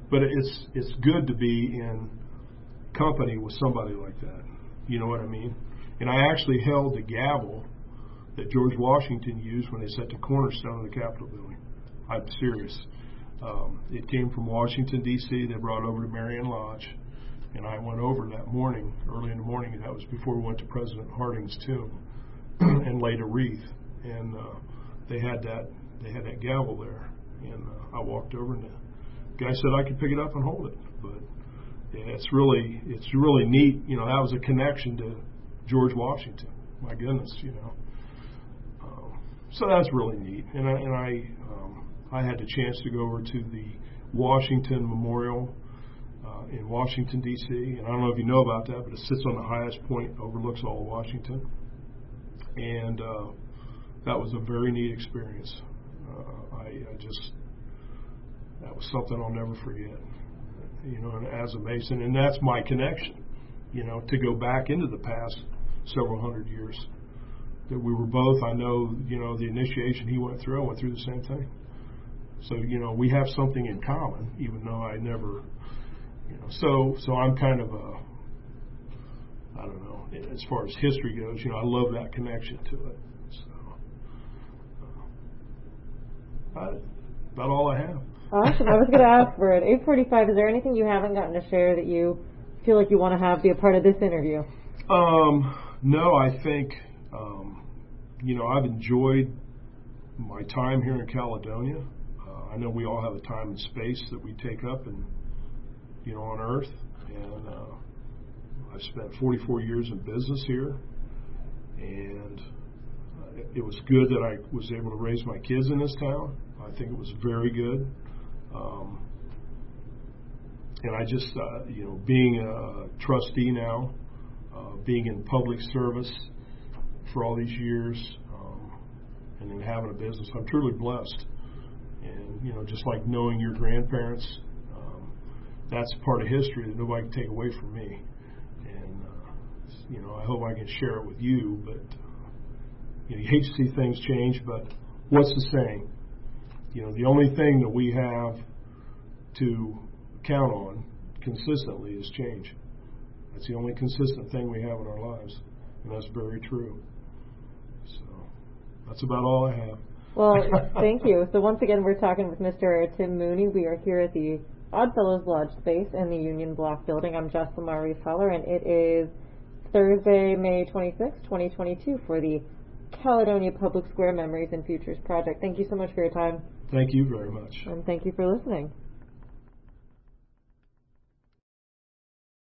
but it's it's good to be in company with somebody like that. You know what I mean? And I actually held the gavel that George Washington used when they set the cornerstone of the Capitol building. I'm serious. Um, it came from Washington, D C They brought it over to Marion Lodge, and I went over that morning, early in the morning, and that was before we went to President Harding's tomb, and laid a wreath. And uh, they had that they had that gavel there, and uh, I walked over, and the guy said I could pick it up and hold it. But yeah, it's really it's really neat. You know, that was a connection to George Washington. My goodness, you know. Um, so that's really neat. And I, and I um, I had the chance to go over to the Washington Memorial uh, in Washington, D C And I don't know if you know about that, but it sits on the highest point, overlooks all of Washington. And uh, that was a very neat experience. Uh, I, I just, that was something I'll never forget, you know, and as a Mason. And that's my connection, you know, to go back into the past several hundred years. That we were both, I know, you know, the initiation he went through, I went through the same thing. So, you know, we have something in common, even though I never, you know, so, so I'm kind of a, I don't know, as far as history goes, you know, I love that connection to it. So, uh, I, about all I have. Awesome. I was going to ask for it. eight forty-five, is there anything you haven't gotten to share that you feel like you want to have be a part of this interview? Um, no, I think, um, you know, I've enjoyed my time here in Caledonia. Uh, I know we all have a time and space that we take up and, you know, on Earth. And uh, I've spent forty-four years in business here. And uh, it, it was good that I was able to raise my kids in this town. I think it was very good. Um, and I just, uh, you know, being a trustee now, uh, being in public service for all these years, um, and then having a business, I'm truly blessed. And, you know, just like knowing your grandparents, um, that's part of history that nobody can take away from me. And, uh, you know, I hope I can share it with you, but, uh, you know, you hate to see things change, but what's the saying? You know, the only thing that we have to count on consistently is change. That's the only consistent thing we have in our lives, and that's very true. So that's about all I have. Well, thank you. So once again, we're talking with Mister Tim Mooney. We are here at the Oddfellows Lodge space in the Union Block building. I'm Jocelyn Marie Fowler, and it is Thursday, May twenty-sixth, twenty twenty-two for the Caledonia Public Square Memories and Futures Project. Thank you so much for your time. Thank you very much. And thank you for listening.